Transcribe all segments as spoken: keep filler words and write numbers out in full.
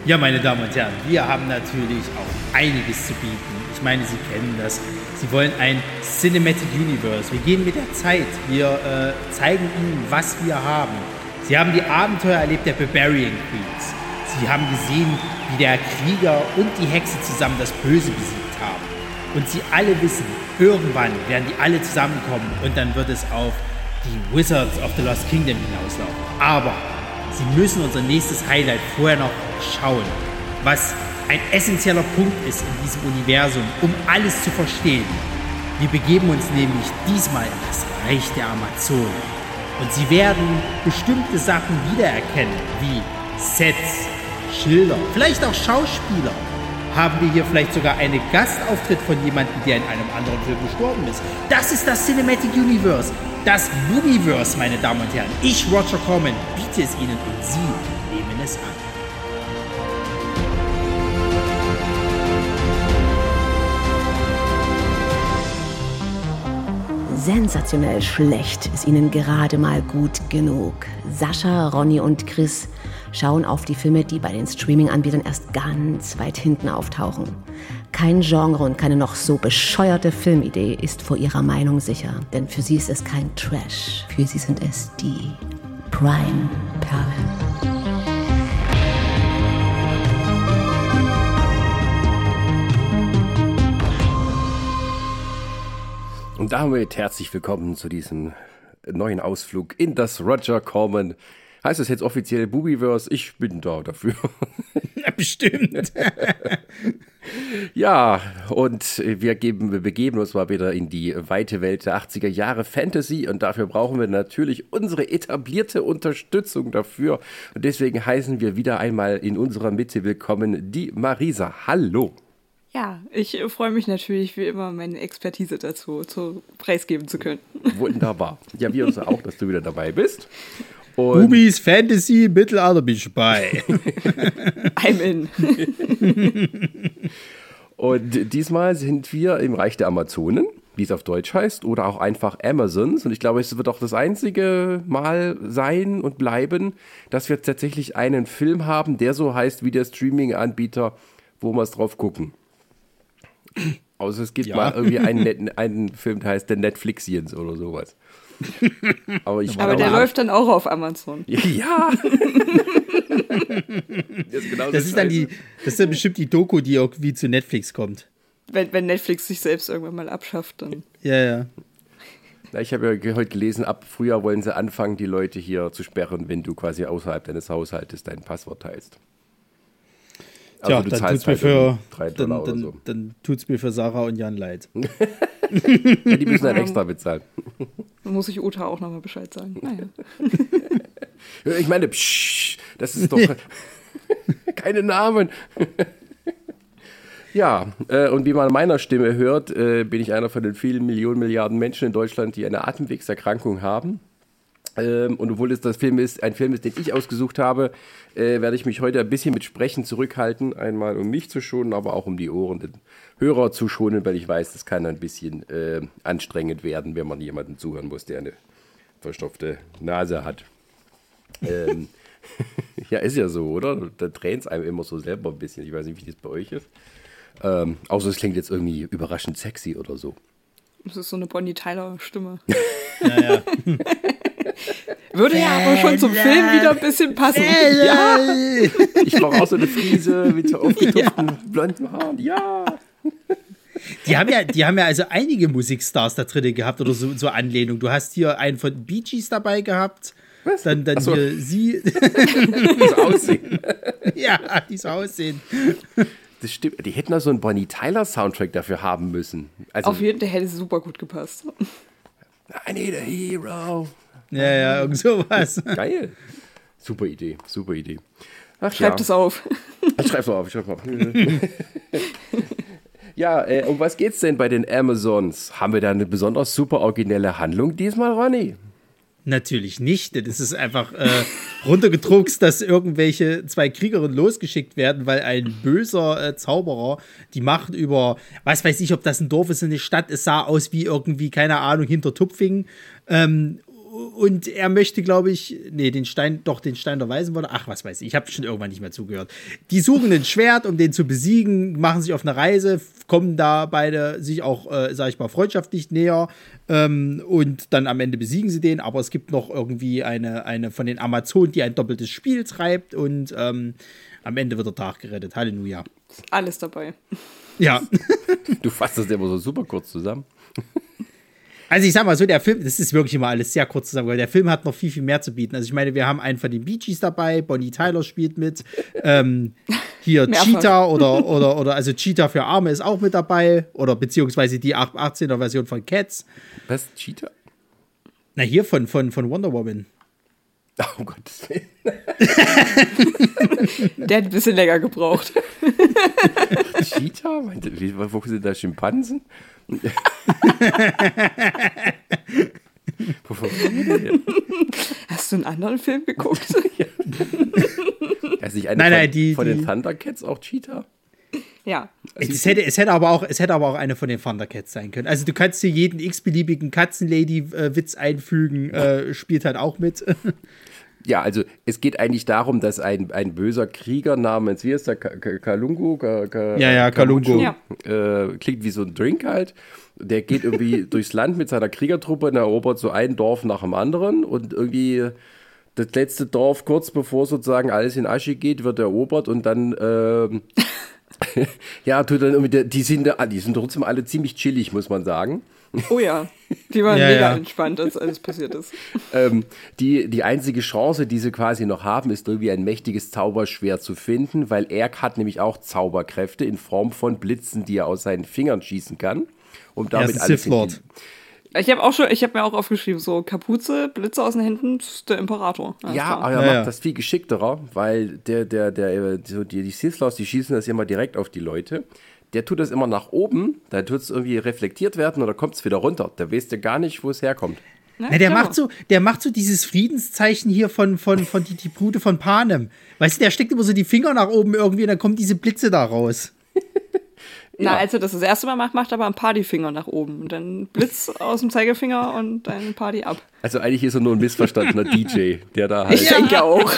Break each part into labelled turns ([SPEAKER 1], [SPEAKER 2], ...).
[SPEAKER 1] Ja, meine Damen und Herren, wir haben natürlich auch einiges zu bieten. Ich meine, Sie kennen das. Sie wollen ein Cinematic Universe. Wir gehen mit der Zeit. Wir äh, zeigen Ihnen, was wir haben. Sie haben die Abenteuer erlebt der Barbarian Queens. Sie haben gesehen, wie der Krieger und die Hexe zusammen das Böse besiegt haben. Und Sie alle wissen, irgendwann werden die alle zusammenkommen und dann wird es auf die Wizards of the Lost Kingdom hinauslaufen. Aber Sie müssen unser nächstes Highlight vorher noch schauen, was ein essentieller Punkt ist in diesem Universum, um alles zu verstehen. Wir begeben uns nämlich diesmal in das Reich der Amazonen. Und Sie werden bestimmte Sachen wiedererkennen, wie Sets, Schilder, vielleicht auch Schauspieler. Haben wir hier vielleicht sogar einen Gastauftritt von jemandem, der in einem anderen Film gestorben ist. Das ist das Cinematic Universe, das Boobiverse, meine Damen und Herren. Ich, Roger Corman, biete es Ihnen und Sie nehmen es an.
[SPEAKER 2] Sensationell schlecht ist ihnen gerade mal gut genug. Sascha, Ronny und Chris schauen auf die Filme, die bei den Streaming-Anbietern erst ganz weit hinten auftauchen. Kein Genre und keine noch so bescheuerte Filmidee ist vor ihrer Meinung sicher. Denn für sie ist es kein Trash. Für sie sind es die Prime-Perlen.
[SPEAKER 3] Und damit herzlich willkommen zu diesem neuen Ausflug in das Roger Corman. Heißt das jetzt offiziell Boobiverse? Ich bin da dafür.
[SPEAKER 1] Ja, bestimmt.
[SPEAKER 3] Ja, und wir, geben, wir begeben uns mal wieder in die weite Welt der achtziger Jahre Fantasy und dafür brauchen wir natürlich unsere etablierte Unterstützung dafür. Und deswegen heißen wir wieder einmal in unserer Mitte willkommen die Marisa. Hallo.
[SPEAKER 4] Ja, ich freue mich natürlich wie immer, meine Expertise dazu zu preisgeben zu können.
[SPEAKER 3] Wunderbar. Ja, wir uns auch, dass du wieder dabei bist.
[SPEAKER 1] Und Boobies, Fantasy, Mittelalter bin ich bei.
[SPEAKER 4] I'm in.
[SPEAKER 3] Und diesmal sind wir im Reich der Amazonen, wie es auf Deutsch heißt, oder auch einfach Amazons. Und ich glaube, es wird auch das einzige Mal sein und bleiben, dass wir tatsächlich einen Film haben, der so heißt wie der Streaming-Anbieter, wo wir es drauf gucken. Außer es gibt ja mal irgendwie einen, einen Film, der heißt der Netflixians oder sowas. Aber, ich
[SPEAKER 4] aber der läuft dann auch auf Amazon.
[SPEAKER 3] Ja.
[SPEAKER 1] Das ist, genau das ist dann die, das ist dann bestimmt die Doku, die irgendwie zu Netflix kommt.
[SPEAKER 4] Wenn, wenn Netflix sich selbst irgendwann mal abschafft, dann.
[SPEAKER 1] Ja, ja.
[SPEAKER 3] Na, ich habe ja heute gelesen, ab Frühjahr wollen sie anfangen, die Leute hier zu sperren, wenn du quasi außerhalb deines Haushaltes dein Passwort teilst.
[SPEAKER 1] Tja, also dann tut's,
[SPEAKER 3] halt
[SPEAKER 1] für, dann, dann, so. dann tut's mir für Sarah und Jan leid.
[SPEAKER 3] Ja, die müssen dann extra bezahlen.
[SPEAKER 4] Dann muss ich Uta auch nochmal Bescheid sagen. Naja.
[SPEAKER 3] Ich meine, psch, das ist doch keine Namen. Ja, äh, und wie man an meiner Stimme hört, äh, bin ich einer von den vielen Millionen Milliarden Menschen in Deutschland, die eine Atemwegserkrankung haben. Ähm, und obwohl es das Film ist, ein Film ist, den ich ausgesucht habe, äh, werde ich mich heute ein bisschen mit Sprechen zurückhalten. Einmal um mich zu schonen, aber auch um die Ohren der Hörer zu schonen, weil ich weiß, das kann ein bisschen äh, anstrengend werden, wenn man jemandem zuhören muss, der eine verstopfte Nase hat. ähm, ja, ist ja so, oder? Da tränt es einem immer so selber ein bisschen. Ich weiß nicht, wie das bei euch ist. Ähm, außer es klingt jetzt irgendwie überraschend sexy oder so.
[SPEAKER 4] Das ist so eine Bonnie Tyler-Stimme.
[SPEAKER 1] Ja, ja.
[SPEAKER 4] Würde ja aber schon zum Film wieder ein bisschen passen.
[SPEAKER 3] Ja. Ich brauche auch so eine Friese mit so aufgetupften ja. blonden Haaren. Ja.
[SPEAKER 1] Die haben ja, die haben ja also einige Musikstars da drin gehabt oder so, so Anlehnung. Du hast hier einen von Bee Gees dabei gehabt.
[SPEAKER 3] Was?
[SPEAKER 1] Dann, dann
[SPEAKER 3] so.
[SPEAKER 1] hier sie.
[SPEAKER 3] Die so aussehen.
[SPEAKER 1] Ja, die so aussehen.
[SPEAKER 3] Das stimmt. Die hätten da so einen Bonnie Tyler Soundtrack dafür haben müssen. Also,
[SPEAKER 4] auf jeden Fall hätte es super gut gepasst.
[SPEAKER 3] I need a hero.
[SPEAKER 1] Ja, ja, irgend sowas.
[SPEAKER 3] Geil. Super Idee, super Idee.
[SPEAKER 4] Ach, schreibt es ja. auf.
[SPEAKER 3] Ich schreib's auf, ich schreib's auf. Ja, äh, um was geht's denn bei den Amazons? Haben wir da eine besonders super originelle Handlung diesmal, Ronny?
[SPEAKER 1] Natürlich nicht. Das ist einfach äh, runtergedruckst, dass irgendwelche zwei Kriegerinnen losgeschickt werden, weil ein böser äh, Zauberer die Macht über, was weiß ich, ob das ein Dorf ist, eine Stadt, es sah aus wie irgendwie, keine Ahnung, hinter Tupfingen. Ähm, und er möchte, glaube ich, nee, den Stein, doch den Stein der Weisen wollte, ach, was weiß ich, ich habe schon irgendwann nicht mehr zugehört. Die suchen ein Schwert, um den zu besiegen, machen sich auf eine Reise, kommen da beide sich auch, äh, sag ich mal, freundschaftlich näher ähm, und dann am Ende besiegen sie den, aber es gibt noch irgendwie eine, eine von den Amazonen, die ein doppeltes Spiel treibt und ähm, am Ende wird der Tag gerettet. Halleluja.
[SPEAKER 4] Ist alles dabei.
[SPEAKER 1] Ja.
[SPEAKER 3] Du fasst das immer so super kurz zusammen.
[SPEAKER 1] Also ich sag mal so, der Film, das ist wirklich immer alles sehr kurz zusammen, weil der Film hat noch viel, viel mehr zu bieten. Also ich meine, wir haben einen von den Bee Gees dabei, Bonnie Tyler spielt mit, ähm, hier Cheetah oder, oder, oder, also Cheetah für Arme ist auch mit dabei, oder beziehungsweise die achtzehner Version von Cats.
[SPEAKER 3] Was, Cheetah?
[SPEAKER 1] Na hier von, von, von Wonder Woman.
[SPEAKER 3] Oh Gottes Willen.
[SPEAKER 4] Der hat ein bisschen länger gebraucht.
[SPEAKER 3] Cheetah? Wo sind da Schimpansen?
[SPEAKER 4] Hast du einen anderen Film geguckt?
[SPEAKER 3] Ja. Ist nicht eine
[SPEAKER 1] nein,
[SPEAKER 3] von,
[SPEAKER 1] nein, die,
[SPEAKER 3] von
[SPEAKER 1] die,
[SPEAKER 3] den Thundercats auch Cheetah?
[SPEAKER 4] Ja.
[SPEAKER 1] Es hätte, es, hätte aber auch, es hätte aber auch eine von den Thundercats sein können. Also du kannst dir jeden x-beliebigen Katzenlady-Witz einfügen, äh, spielt halt auch mit.
[SPEAKER 3] Ja, also es geht eigentlich darum, dass ein, ein böser Krieger namens, wie ist der, Kalungu? Ka, Ka,
[SPEAKER 1] ja, ja, Kalungu.
[SPEAKER 4] Ja.
[SPEAKER 3] Äh, klingt wie so ein Drink halt. Der geht irgendwie durchs Land mit seiner Kriegertruppe und erobert so ein Dorf nach dem anderen und irgendwie das letzte Dorf, kurz bevor sozusagen alles in Asche geht, wird erobert und dann ähm, ja, tut dann irgendwie, die sind, die sind trotzdem alle ziemlich chillig, muss man sagen.
[SPEAKER 4] Oh ja, die waren
[SPEAKER 1] ja,
[SPEAKER 4] mega
[SPEAKER 1] ja.
[SPEAKER 4] entspannt, als alles passiert ist.
[SPEAKER 3] Ähm, die, die einzige Chance, die sie quasi noch haben, ist irgendwie ein mächtiges Zauberschwert zu finden, weil er hat nämlich auch Zauberkräfte in Form von Blitzen, die er aus seinen Fingern schießen kann. Um damit
[SPEAKER 1] er ist
[SPEAKER 3] alles
[SPEAKER 1] Sith Lord.
[SPEAKER 4] Ich habe auch schon, ich habe mir auch aufgeschrieben, so Kapuze, Blitze aus den Händen, das ist der Imperator. Alles
[SPEAKER 3] Ja,
[SPEAKER 4] klar.
[SPEAKER 3] aber er
[SPEAKER 1] Ja,
[SPEAKER 3] macht
[SPEAKER 1] ja.
[SPEAKER 3] das viel geschickterer, weil der, der, der, so die, die Sith Lords, die schießen das immer direkt auf die Leute. Der tut das immer nach oben, da tut es irgendwie reflektiert werden oder kommt es wieder runter. Da weißt du gar nicht, wo es herkommt.
[SPEAKER 4] Na,
[SPEAKER 1] Na, der
[SPEAKER 4] klar.
[SPEAKER 1] macht so, der macht so dieses Friedenszeichen hier von, von, von die, die Brute von Panem. Weißt du, der steckt immer so die Finger nach oben irgendwie und dann kommen diese Blitze da raus.
[SPEAKER 4] Na,
[SPEAKER 3] Ja.
[SPEAKER 4] als er das das erste Mal macht, macht er aber einen Partyfinger nach oben. Und dann Blitz aus dem Zeigefinger und dann Party ab.
[SPEAKER 3] Also eigentlich ist er nur ein missverstandener D J, der da halt...
[SPEAKER 4] Ich denke auch.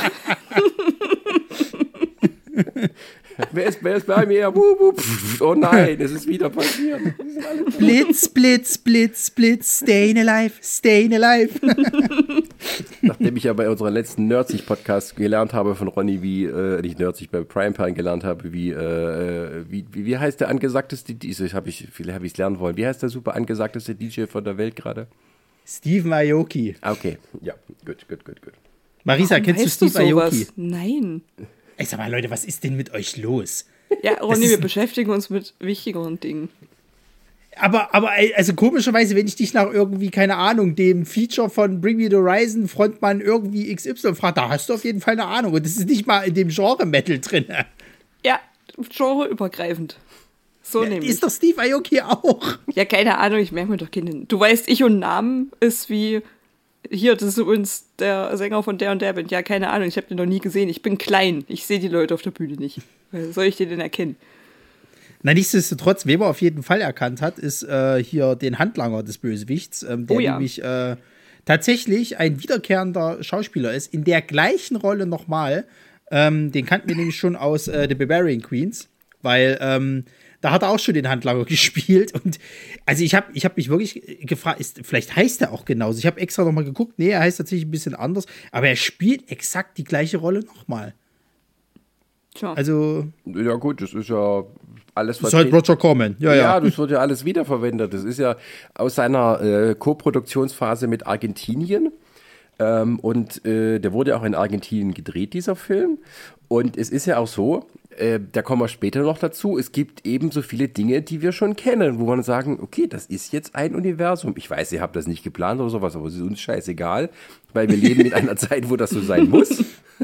[SPEAKER 3] Wer ist, wer ist bei mir? Wup, wup. Oh nein, es ist wieder passiert.
[SPEAKER 1] Blitz, Blitz, Blitz, Blitz, stayin' alive, stayin' alive.
[SPEAKER 3] Nachdem ich ja bei unserem letzten Nerdsich-Podcast gelernt habe von Ronny, wie, äh, nicht Nerdsich, bei Primetime gelernt habe, wie, äh, wie, wie, wie heißt der angesagteste D J, habe ich, vielleicht habe ich es lernen wollen, wie heißt der super angesagteste D J von der Welt gerade?
[SPEAKER 1] Steve Aoki.
[SPEAKER 3] Ah, okay, ja, gut, gut, gut, gut.
[SPEAKER 1] Marisa,
[SPEAKER 4] Warum
[SPEAKER 1] kennst du
[SPEAKER 4] weißt
[SPEAKER 1] Steve
[SPEAKER 4] sowas?
[SPEAKER 1] Aoki?
[SPEAKER 4] Nein.
[SPEAKER 1] Ey, sag mal, Leute, was ist denn mit euch los?
[SPEAKER 4] Ja, Ronny,
[SPEAKER 1] ist-
[SPEAKER 4] wir beschäftigen uns mit wichtigeren Dingen.
[SPEAKER 1] Aber, aber, ey, also komischerweise, wenn ich dich nach irgendwie, keine Ahnung, dem Feature von Bring Me the Horizon, Frontmann irgendwie X Y frage, da hast du auf jeden Fall eine Ahnung. Und das ist nicht mal in dem Genre Metal drin.
[SPEAKER 4] Ja, genreübergreifend. So
[SPEAKER 1] Ja,
[SPEAKER 4] nämlich.
[SPEAKER 1] ist doch Steve Aoki auch.
[SPEAKER 4] Ja, keine Ahnung, ich merke mir doch keine. Du weißt, ich und Namen ist wie, hier, das ist übrigens der Sänger von der und der Band. Ja, keine Ahnung, ich habe den noch nie gesehen. Ich bin klein, ich sehe die Leute auf der Bühne nicht. Wer soll ich den denn erkennen?
[SPEAKER 1] Na, nichtsdestotrotz, wen man auf jeden Fall erkannt hat, ist äh, hier den Handlanger des Bösewichts, ähm, der
[SPEAKER 4] Oh ja.
[SPEAKER 1] nämlich äh, tatsächlich ein wiederkehrender Schauspieler ist, in der gleichen Rolle nochmal. Ähm, den kannten wir nämlich schon aus äh, The Barbarian Queens, weil ähm, da hat er auch schon den Handlanger gespielt. Und also ich habe ich hab mich wirklich gefragt, ist, vielleicht heißt er auch genauso. Ich habe extra nochmal geguckt, nee, er heißt tatsächlich ein bisschen anders, aber er spielt exakt die gleiche Rolle nochmal.
[SPEAKER 4] Tja.
[SPEAKER 1] Also,
[SPEAKER 3] Ja gut, das ist ja alles
[SPEAKER 1] ist halt Roger Corman. Ja,
[SPEAKER 3] Ja,
[SPEAKER 1] ja.
[SPEAKER 3] das wird ja alles wiederverwendet. Das ist ja aus seiner äh, Co-Produktionsphase mit Argentinien. Ähm, und äh, der wurde auch in Argentinien gedreht, dieser Film. Und es ist ja auch so, äh, da kommen wir später noch dazu, es gibt ebenso viele Dinge, die wir schon kennen, wo wir sagen, okay, das ist jetzt ein Universum. Ich weiß, ihr habt das nicht geplant oder sowas, aber es ist uns scheißegal, weil wir leben in einer Zeit, wo das so sein muss.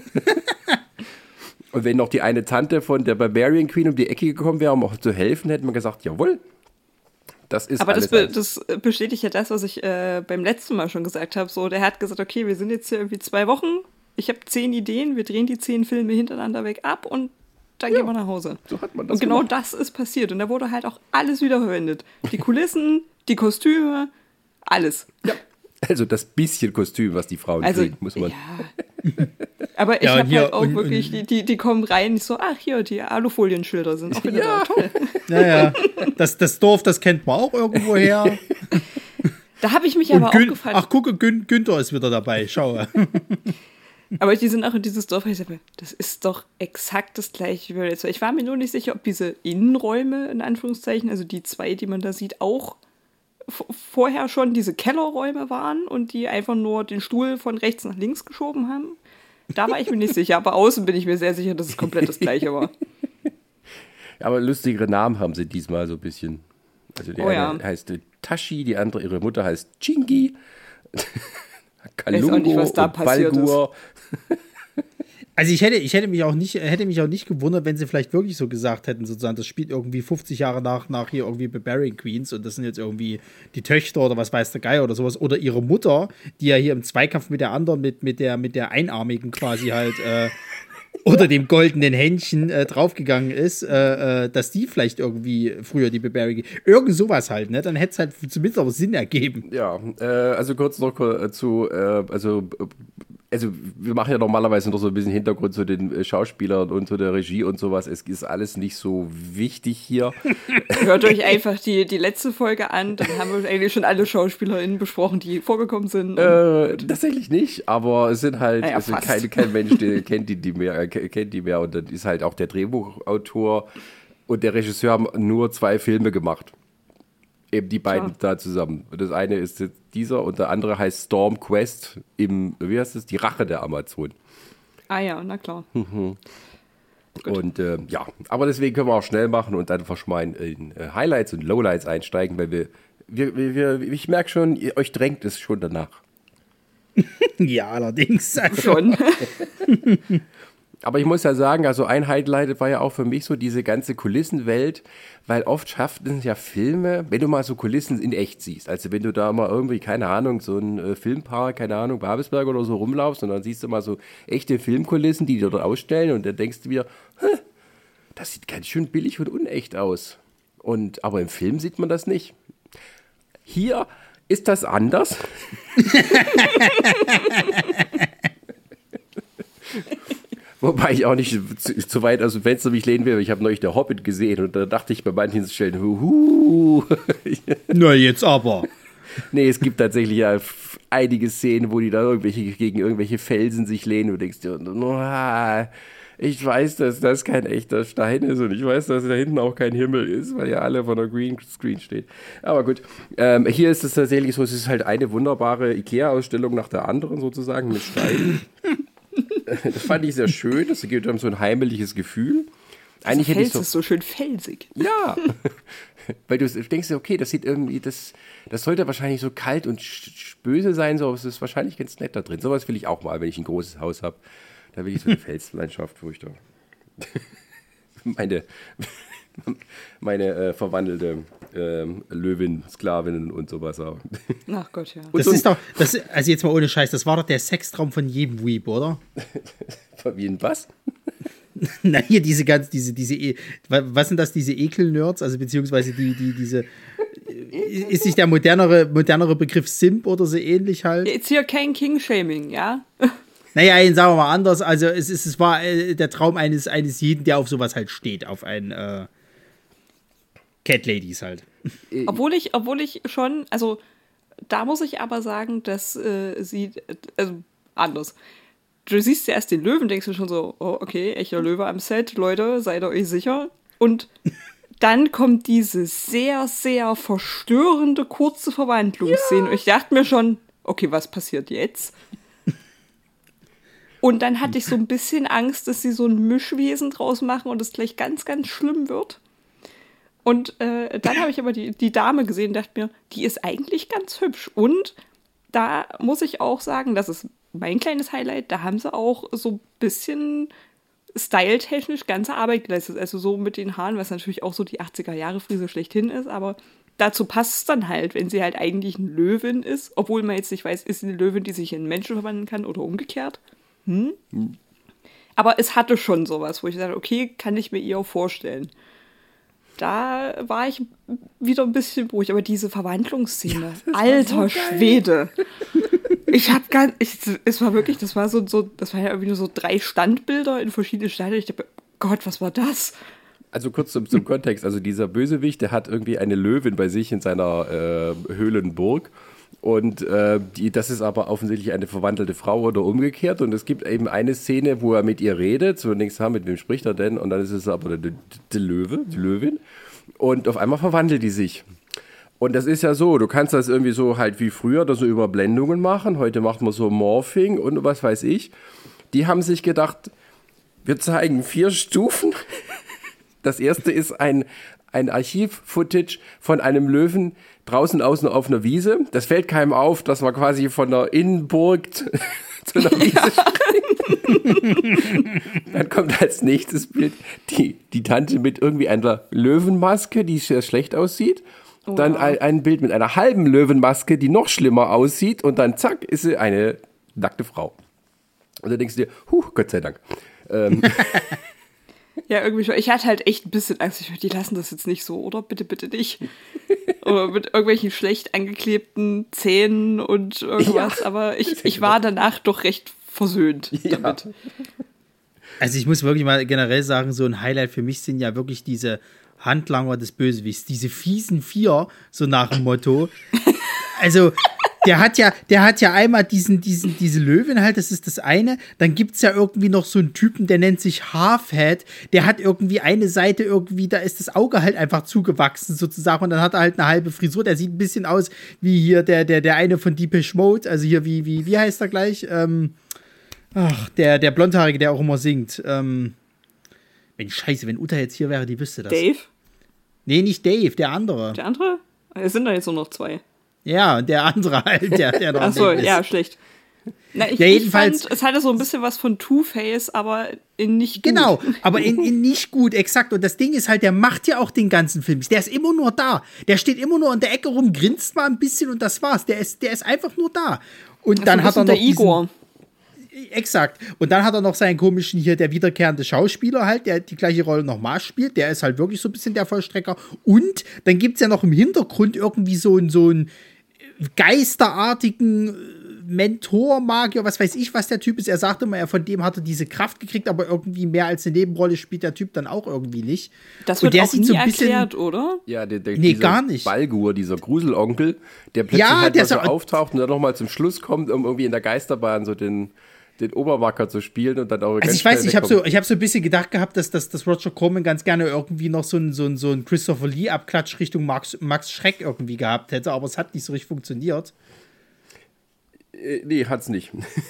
[SPEAKER 3] Und wenn noch die eine Tante von der Barbarian Queen um die Ecke gekommen wäre, um auch zu helfen, hätten wir gesagt, jawohl, das ist
[SPEAKER 4] Aber das,
[SPEAKER 3] alles
[SPEAKER 4] be
[SPEAKER 3] eins.
[SPEAKER 4] das bestätigt ja das, was ich äh, beim letzten Mal schon gesagt habe. So, der hat gesagt, okay, wir sind jetzt hier irgendwie zwei Wochen, ich habe zehn Ideen, wir drehen die zehn Filme hintereinander weg ab und dann
[SPEAKER 3] Ja,
[SPEAKER 4] gehen wir nach Hause.
[SPEAKER 3] so hat man das
[SPEAKER 4] und genau
[SPEAKER 3] gemacht.
[SPEAKER 4] das ist passiert. Und da wurde halt auch alles wiederverwendet. Die Kulissen, die Kostüme, alles.
[SPEAKER 3] Ja. Also das bisschen Kostüm, was die Frauen
[SPEAKER 4] Also,
[SPEAKER 3] kriegen, muss man.
[SPEAKER 4] ja. Aber ich
[SPEAKER 1] Ja, und
[SPEAKER 4] habe
[SPEAKER 1] hier-
[SPEAKER 4] halt auch
[SPEAKER 1] und-
[SPEAKER 4] wirklich, die, die, die kommen rein, so, ach hier, die Alufolienschilder sind auch wieder
[SPEAKER 3] Ja.
[SPEAKER 4] da, toll.
[SPEAKER 1] Naja, das, das Dorf, das kennt man auch irgendwoher.
[SPEAKER 4] Da habe ich mich
[SPEAKER 1] Und
[SPEAKER 4] aber auch
[SPEAKER 1] Gün,
[SPEAKER 4] gefragt,
[SPEAKER 1] ach, gucke, Gün, Günther ist wieder dabei, schau.
[SPEAKER 4] aber die sind auch in dieses Dorf, ich sage, das ist doch exakt das gleiche wie bei letztes Mal. Ich war mir nur nicht sicher, ob diese Innenräume, in Anführungszeichen, also die zwei, die man da sieht, auch v- vorher schon diese Kellerräume waren und die einfach nur den Stuhl von rechts nach links geschoben haben. Da war ich mir nicht sicher, aber außen bin ich mir sehr sicher, dass es komplett das gleiche war.
[SPEAKER 3] Aber lustigere Namen haben sie diesmal so ein bisschen. Also der
[SPEAKER 4] Oh
[SPEAKER 3] eine
[SPEAKER 4] ja.
[SPEAKER 3] heißt äh, Tashi, die andere, ihre Mutter heißt Chingi.
[SPEAKER 4] Weiß auch
[SPEAKER 3] Kalungo
[SPEAKER 4] nicht, was da
[SPEAKER 3] und
[SPEAKER 4] passiert
[SPEAKER 3] Balgur.
[SPEAKER 1] Also ich hätte, ich hätte mich auch nicht, hätte mich auch nicht gewundert, wenn sie vielleicht wirklich so gesagt hätten, sozusagen, das spielt irgendwie fünfzig Jahre nach, nach hier irgendwie Barbarian Queens und das sind jetzt irgendwie die Töchter oder was weiß der Geier oder sowas. Oder ihre Mutter, die ja hier im Zweikampf mit der anderen, mit, mit der, mit der Einarmigen quasi halt, äh, oder dem goldenen Händchen äh, draufgegangen ist, äh, äh, dass die vielleicht irgendwie früher die Barbarian, irgend sowas halt, ne? Dann hätte es halt zumindest auch Sinn ergeben.
[SPEAKER 3] Ja, äh, also kurz noch äh, zu, äh, also, äh, also wir machen ja normalerweise noch so ein bisschen Hintergrund zu den äh, Schauspielern und zu der Regie und sowas. Es ist alles nicht so wichtig hier.
[SPEAKER 4] Hört euch einfach die, die letzte Folge an, dann haben wir eigentlich schon alle SchauspielerInnen besprochen, die vorgekommen sind.
[SPEAKER 3] Äh, tatsächlich nicht, aber es sind halt,
[SPEAKER 4] Naja,
[SPEAKER 3] es sind
[SPEAKER 4] fast.
[SPEAKER 3] kein, kein Mensch, der kennt die, die mehr, äh, kennt die mehr. Und dann ist halt auch der Drehbuchautor und der Regisseur haben nur zwei Filme gemacht. Eben die beiden
[SPEAKER 4] Klar.
[SPEAKER 3] da zusammen. Und das eine ist jetzt dieser und der andere heißt Storm Quest im, wie heißt es, die Rache der Amazon.
[SPEAKER 4] Ah ja, na klar.
[SPEAKER 3] Und äh, ja, aber deswegen können wir auch schnell machen und dann verschmein in äh, Highlights und Lowlights einsteigen, weil wir, wir, wir, wir ich merke schon, ihr, euch drängt es schon danach.
[SPEAKER 1] Ja, allerdings. Also,
[SPEAKER 4] Schon.
[SPEAKER 3] Aber ich muss ja sagen, also ein Highlight war ja auch für mich so diese ganze Kulissenwelt, weil oft schaffen es ja Filme, wenn du mal so Kulissen in echt siehst, also wenn du da mal irgendwie, keine Ahnung, so ein äh, Filmpark, keine Ahnung, Babelsberg oder so rumlaufst und dann siehst du mal so echte Filmkulissen, die die dort ausstellen und dann denkst du wieder, Hä, das sieht ganz schön billig und unecht aus. Und, aber im Film sieht man das nicht. Hier ist das anders. Wobei ich auch nicht zu, zu weit aus dem Fenster mich lehnen will. Ich habe neulich der Hobbit gesehen und da dachte ich bei manchen Stellen, huhu.
[SPEAKER 1] na, jetzt aber.
[SPEAKER 3] Nee, es gibt tatsächlich ja f- einige Szenen, wo die da irgendwelche, gegen irgendwelche Felsen sich lehnen und du denkst dir, oh, ich weiß, dass das kein echter Stein ist und ich weiß, dass da hinten auch kein Himmel ist, weil ja alle von der Greenscreen steht. Aber gut, ähm, hier ist es tatsächlich so, es ist halt eine wunderbare Ikea-Ausstellung nach der anderen sozusagen mit Steinen. Das fand ich sehr schön, das gibt einem so ein heimeliges Gefühl. Eigentlich hätte ich
[SPEAKER 4] Fels
[SPEAKER 3] so,
[SPEAKER 4] ist so schön felsig.
[SPEAKER 3] ja, weil du denkst dir, okay, das sieht irgendwie, das, das sollte wahrscheinlich so kalt und sch- böse sein, so, aber es ist wahrscheinlich ganz nett da drin. Sowas will ich auch mal, wenn ich ein großes Haus habe. Da will ich so eine Felslandschaft, wo ich da meine, meine äh, verwandelte ähm, Löwin, Sklavin und sowas habe.
[SPEAKER 4] Ach Gott, ja.
[SPEAKER 1] Das
[SPEAKER 3] so ein-
[SPEAKER 1] ist doch, das, also jetzt mal ohne Scheiß, das war doch der Sextraum von jedem Weep, oder?
[SPEAKER 3] Wie ein was?
[SPEAKER 1] Na, hier diese ganz, diese, diese, E- wa- was sind das, diese Ekel-Nerds? Also beziehungsweise die, die, diese, ist nicht der modernere, modernere Begriff Simp oder so ähnlich halt?
[SPEAKER 4] Jetzt hier kein King-Shaming, ja?
[SPEAKER 1] Naja, ihn sagen wir mal anders. Also es, ist, es war äh, der Traum eines, eines jeden, der auf sowas halt steht, auf ein äh, Cat Ladies halt.
[SPEAKER 4] Obwohl ich, obwohl ich schon, also da muss ich aber sagen, dass äh, sie, äh, also anders. Du siehst ja erst den Löwen, denkst du schon so, oh, okay, echter Löwe am Set, Leute, seid ihr euch sicher? Und dann kommt diese sehr, sehr verstörende kurze Verwandlungsszene. Und ich dachte mir schon, okay, was passiert jetzt? Und dann hatte ich so ein bisschen Angst, dass sie so ein Mischwesen draus machen und es gleich ganz, ganz schlimm wird. Und äh, dann habe ich aber die, die Dame gesehen und dachte mir, die ist eigentlich ganz hübsch. Und da muss ich auch sagen, das ist mein kleines Highlight, da haben sie auch so ein bisschen styletechnisch ganze Arbeit geleistet. Also so mit den Haaren, was natürlich auch so die achtziger-Jahre-Frise schlechthin ist, aber dazu passt es dann halt, wenn sie halt eigentlich eine Löwin ist, obwohl man jetzt nicht weiß, ist sie eine Löwin, die sich in einen Menschen verwandeln kann oder umgekehrt. Hm? Aber es hatte schon sowas, wo ich dachte, okay, kann ich mir eher vorstellen. da war ich wieder ein bisschen ruhig. Aber diese Verwandlungsszene, ja, alter so Schwede. Ich hab gar ich, es war wirklich, das war so, so, das war ja irgendwie nur so drei Standbilder in verschiedenen Stadien. Ich dachte, Gott, was war das?
[SPEAKER 3] Also kurz zum, zum Kontext, also dieser Bösewicht, der hat irgendwie eine Löwin bei sich in seiner äh, Höhlenburg. Und äh, die, das ist aber offensichtlich eine verwandelte Frau oder umgekehrt. Und es gibt eben eine Szene, wo er mit ihr redet. Zunächst, ha, mit wem spricht er denn? Und dann ist es aber der, der Löwe, die Löwin. Und auf einmal verwandelt die sich. Und das ist ja so, du kannst das irgendwie so halt wie früher, da so Überblendungen machen. Heute macht man so Morphing und was weiß ich. Die haben sich gedacht, wir zeigen vier Stufen. Das erste ist ein, ein Archiv-Footage von einem Löwen draußen außen auf einer Wiese. Das fällt keinem auf, dass man quasi von der Innenburg zu, zu einer Wiese springt. Dann kommt als nächstes Bild die, die Tante mit irgendwie einer Löwenmaske, die sehr schlecht aussieht. Oh, dann ein, ein Bild mit einer halben Löwenmaske, die noch schlimmer aussieht. Und dann zack, ist sie eine nackte Frau. Und dann denkst du dir, huh, Gott sei Dank. Ähm,
[SPEAKER 4] Ja, irgendwie schon. Ich hatte halt echt ein bisschen Angst. Ich dachte, die lassen das jetzt nicht so, oder? Bitte, bitte nicht. Oder mit irgendwelchen schlecht angeklebten Zähnen und irgendwas. Ja, aber ich, ich war danach doch recht versöhnt
[SPEAKER 3] ja.
[SPEAKER 4] damit.
[SPEAKER 1] Also ich muss wirklich mal generell sagen, so ein Highlight für mich sind ja wirklich diese Handlanger des Bösewichts. Diese fiesen Vier, so nach dem Motto. Also... Der hat ja, der hat ja einmal diesen, diesen, diese Löwin halt, das ist das eine. Dann gibt's ja irgendwie noch so einen Typen, der nennt sich Halfhead. Der hat irgendwie eine Seite irgendwie, da ist das Auge halt einfach zugewachsen sozusagen. Und dann hat er halt eine halbe Frisur. Der sieht ein bisschen aus wie hier der, der, der eine von Depeche Mode. Also hier, wie, wie, wie heißt er gleich? Ähm, ach, der, der Blondhaarige, der auch immer singt. Ähm, Mensch, scheiße, wenn Uta jetzt hier wäre, die wüsste das.
[SPEAKER 4] Dave?
[SPEAKER 1] Nee, nicht Dave, der andere.
[SPEAKER 4] Der andere? Es sind da jetzt nur noch zwei.
[SPEAKER 1] Ja, und der andere halt, der, der noch
[SPEAKER 4] Ach so, ja, schlecht. Na, ich,
[SPEAKER 1] ja, jedenfalls,
[SPEAKER 4] ich fand, es hatte so ein bisschen was von Two-Face, aber in nicht gut.
[SPEAKER 1] Genau, aber in, in nicht gut, exakt. Und das Ding ist halt, der macht ja auch den ganzen Film. Der ist immer nur da. Der steht immer nur in der Ecke rum, grinst mal ein bisschen und das war's. Der ist, der ist einfach nur da. Und
[SPEAKER 4] das
[SPEAKER 1] dann hat er noch
[SPEAKER 4] der Igor.
[SPEAKER 1] Diesen, exakt. Und dann hat er noch seinen komischen hier, der wiederkehrende Schauspieler halt, der die gleiche Rolle nochmal spielt. Der ist halt wirklich so ein bisschen der Vollstrecker. Und dann gibt's ja noch im Hintergrund irgendwie so ein, so ein geisterartigen Mentor, Magier, was weiß ich, was der Typ ist. Er sagte mal, er von dem hatte diese Kraft gekriegt, aber irgendwie mehr als eine Nebenrolle spielt der Typ dann auch irgendwie nicht.
[SPEAKER 4] Das wird
[SPEAKER 1] und der
[SPEAKER 4] auch
[SPEAKER 1] sieht
[SPEAKER 4] nie
[SPEAKER 1] so ein bisschen,
[SPEAKER 4] erklärt, oder?
[SPEAKER 3] Ja, der, der,
[SPEAKER 1] nee,
[SPEAKER 3] dieser
[SPEAKER 1] gar nicht.
[SPEAKER 3] Balgur, dieser Gruselonkel, der plötzlich
[SPEAKER 1] ja,
[SPEAKER 3] halt
[SPEAKER 1] der
[SPEAKER 3] mal so
[SPEAKER 1] so
[SPEAKER 3] auftaucht und dann nochmal zum Schluss kommt, um irgendwie in der Geisterbahn so den, den Obermacker zu spielen und dann auch
[SPEAKER 1] Also
[SPEAKER 3] ganz
[SPEAKER 1] ich weiß,
[SPEAKER 3] schnell
[SPEAKER 1] ich habe
[SPEAKER 3] wegkommt.
[SPEAKER 1] so, ich hab so ein bisschen gedacht gehabt, dass, dass, dass Roger Corman ganz gerne irgendwie noch so ein, so ein, so ein Christopher Lee-Abklatsch Richtung Max, Max Schreck irgendwie gehabt hätte, aber es hat nicht so richtig funktioniert.
[SPEAKER 3] Äh, nee, hat's nicht.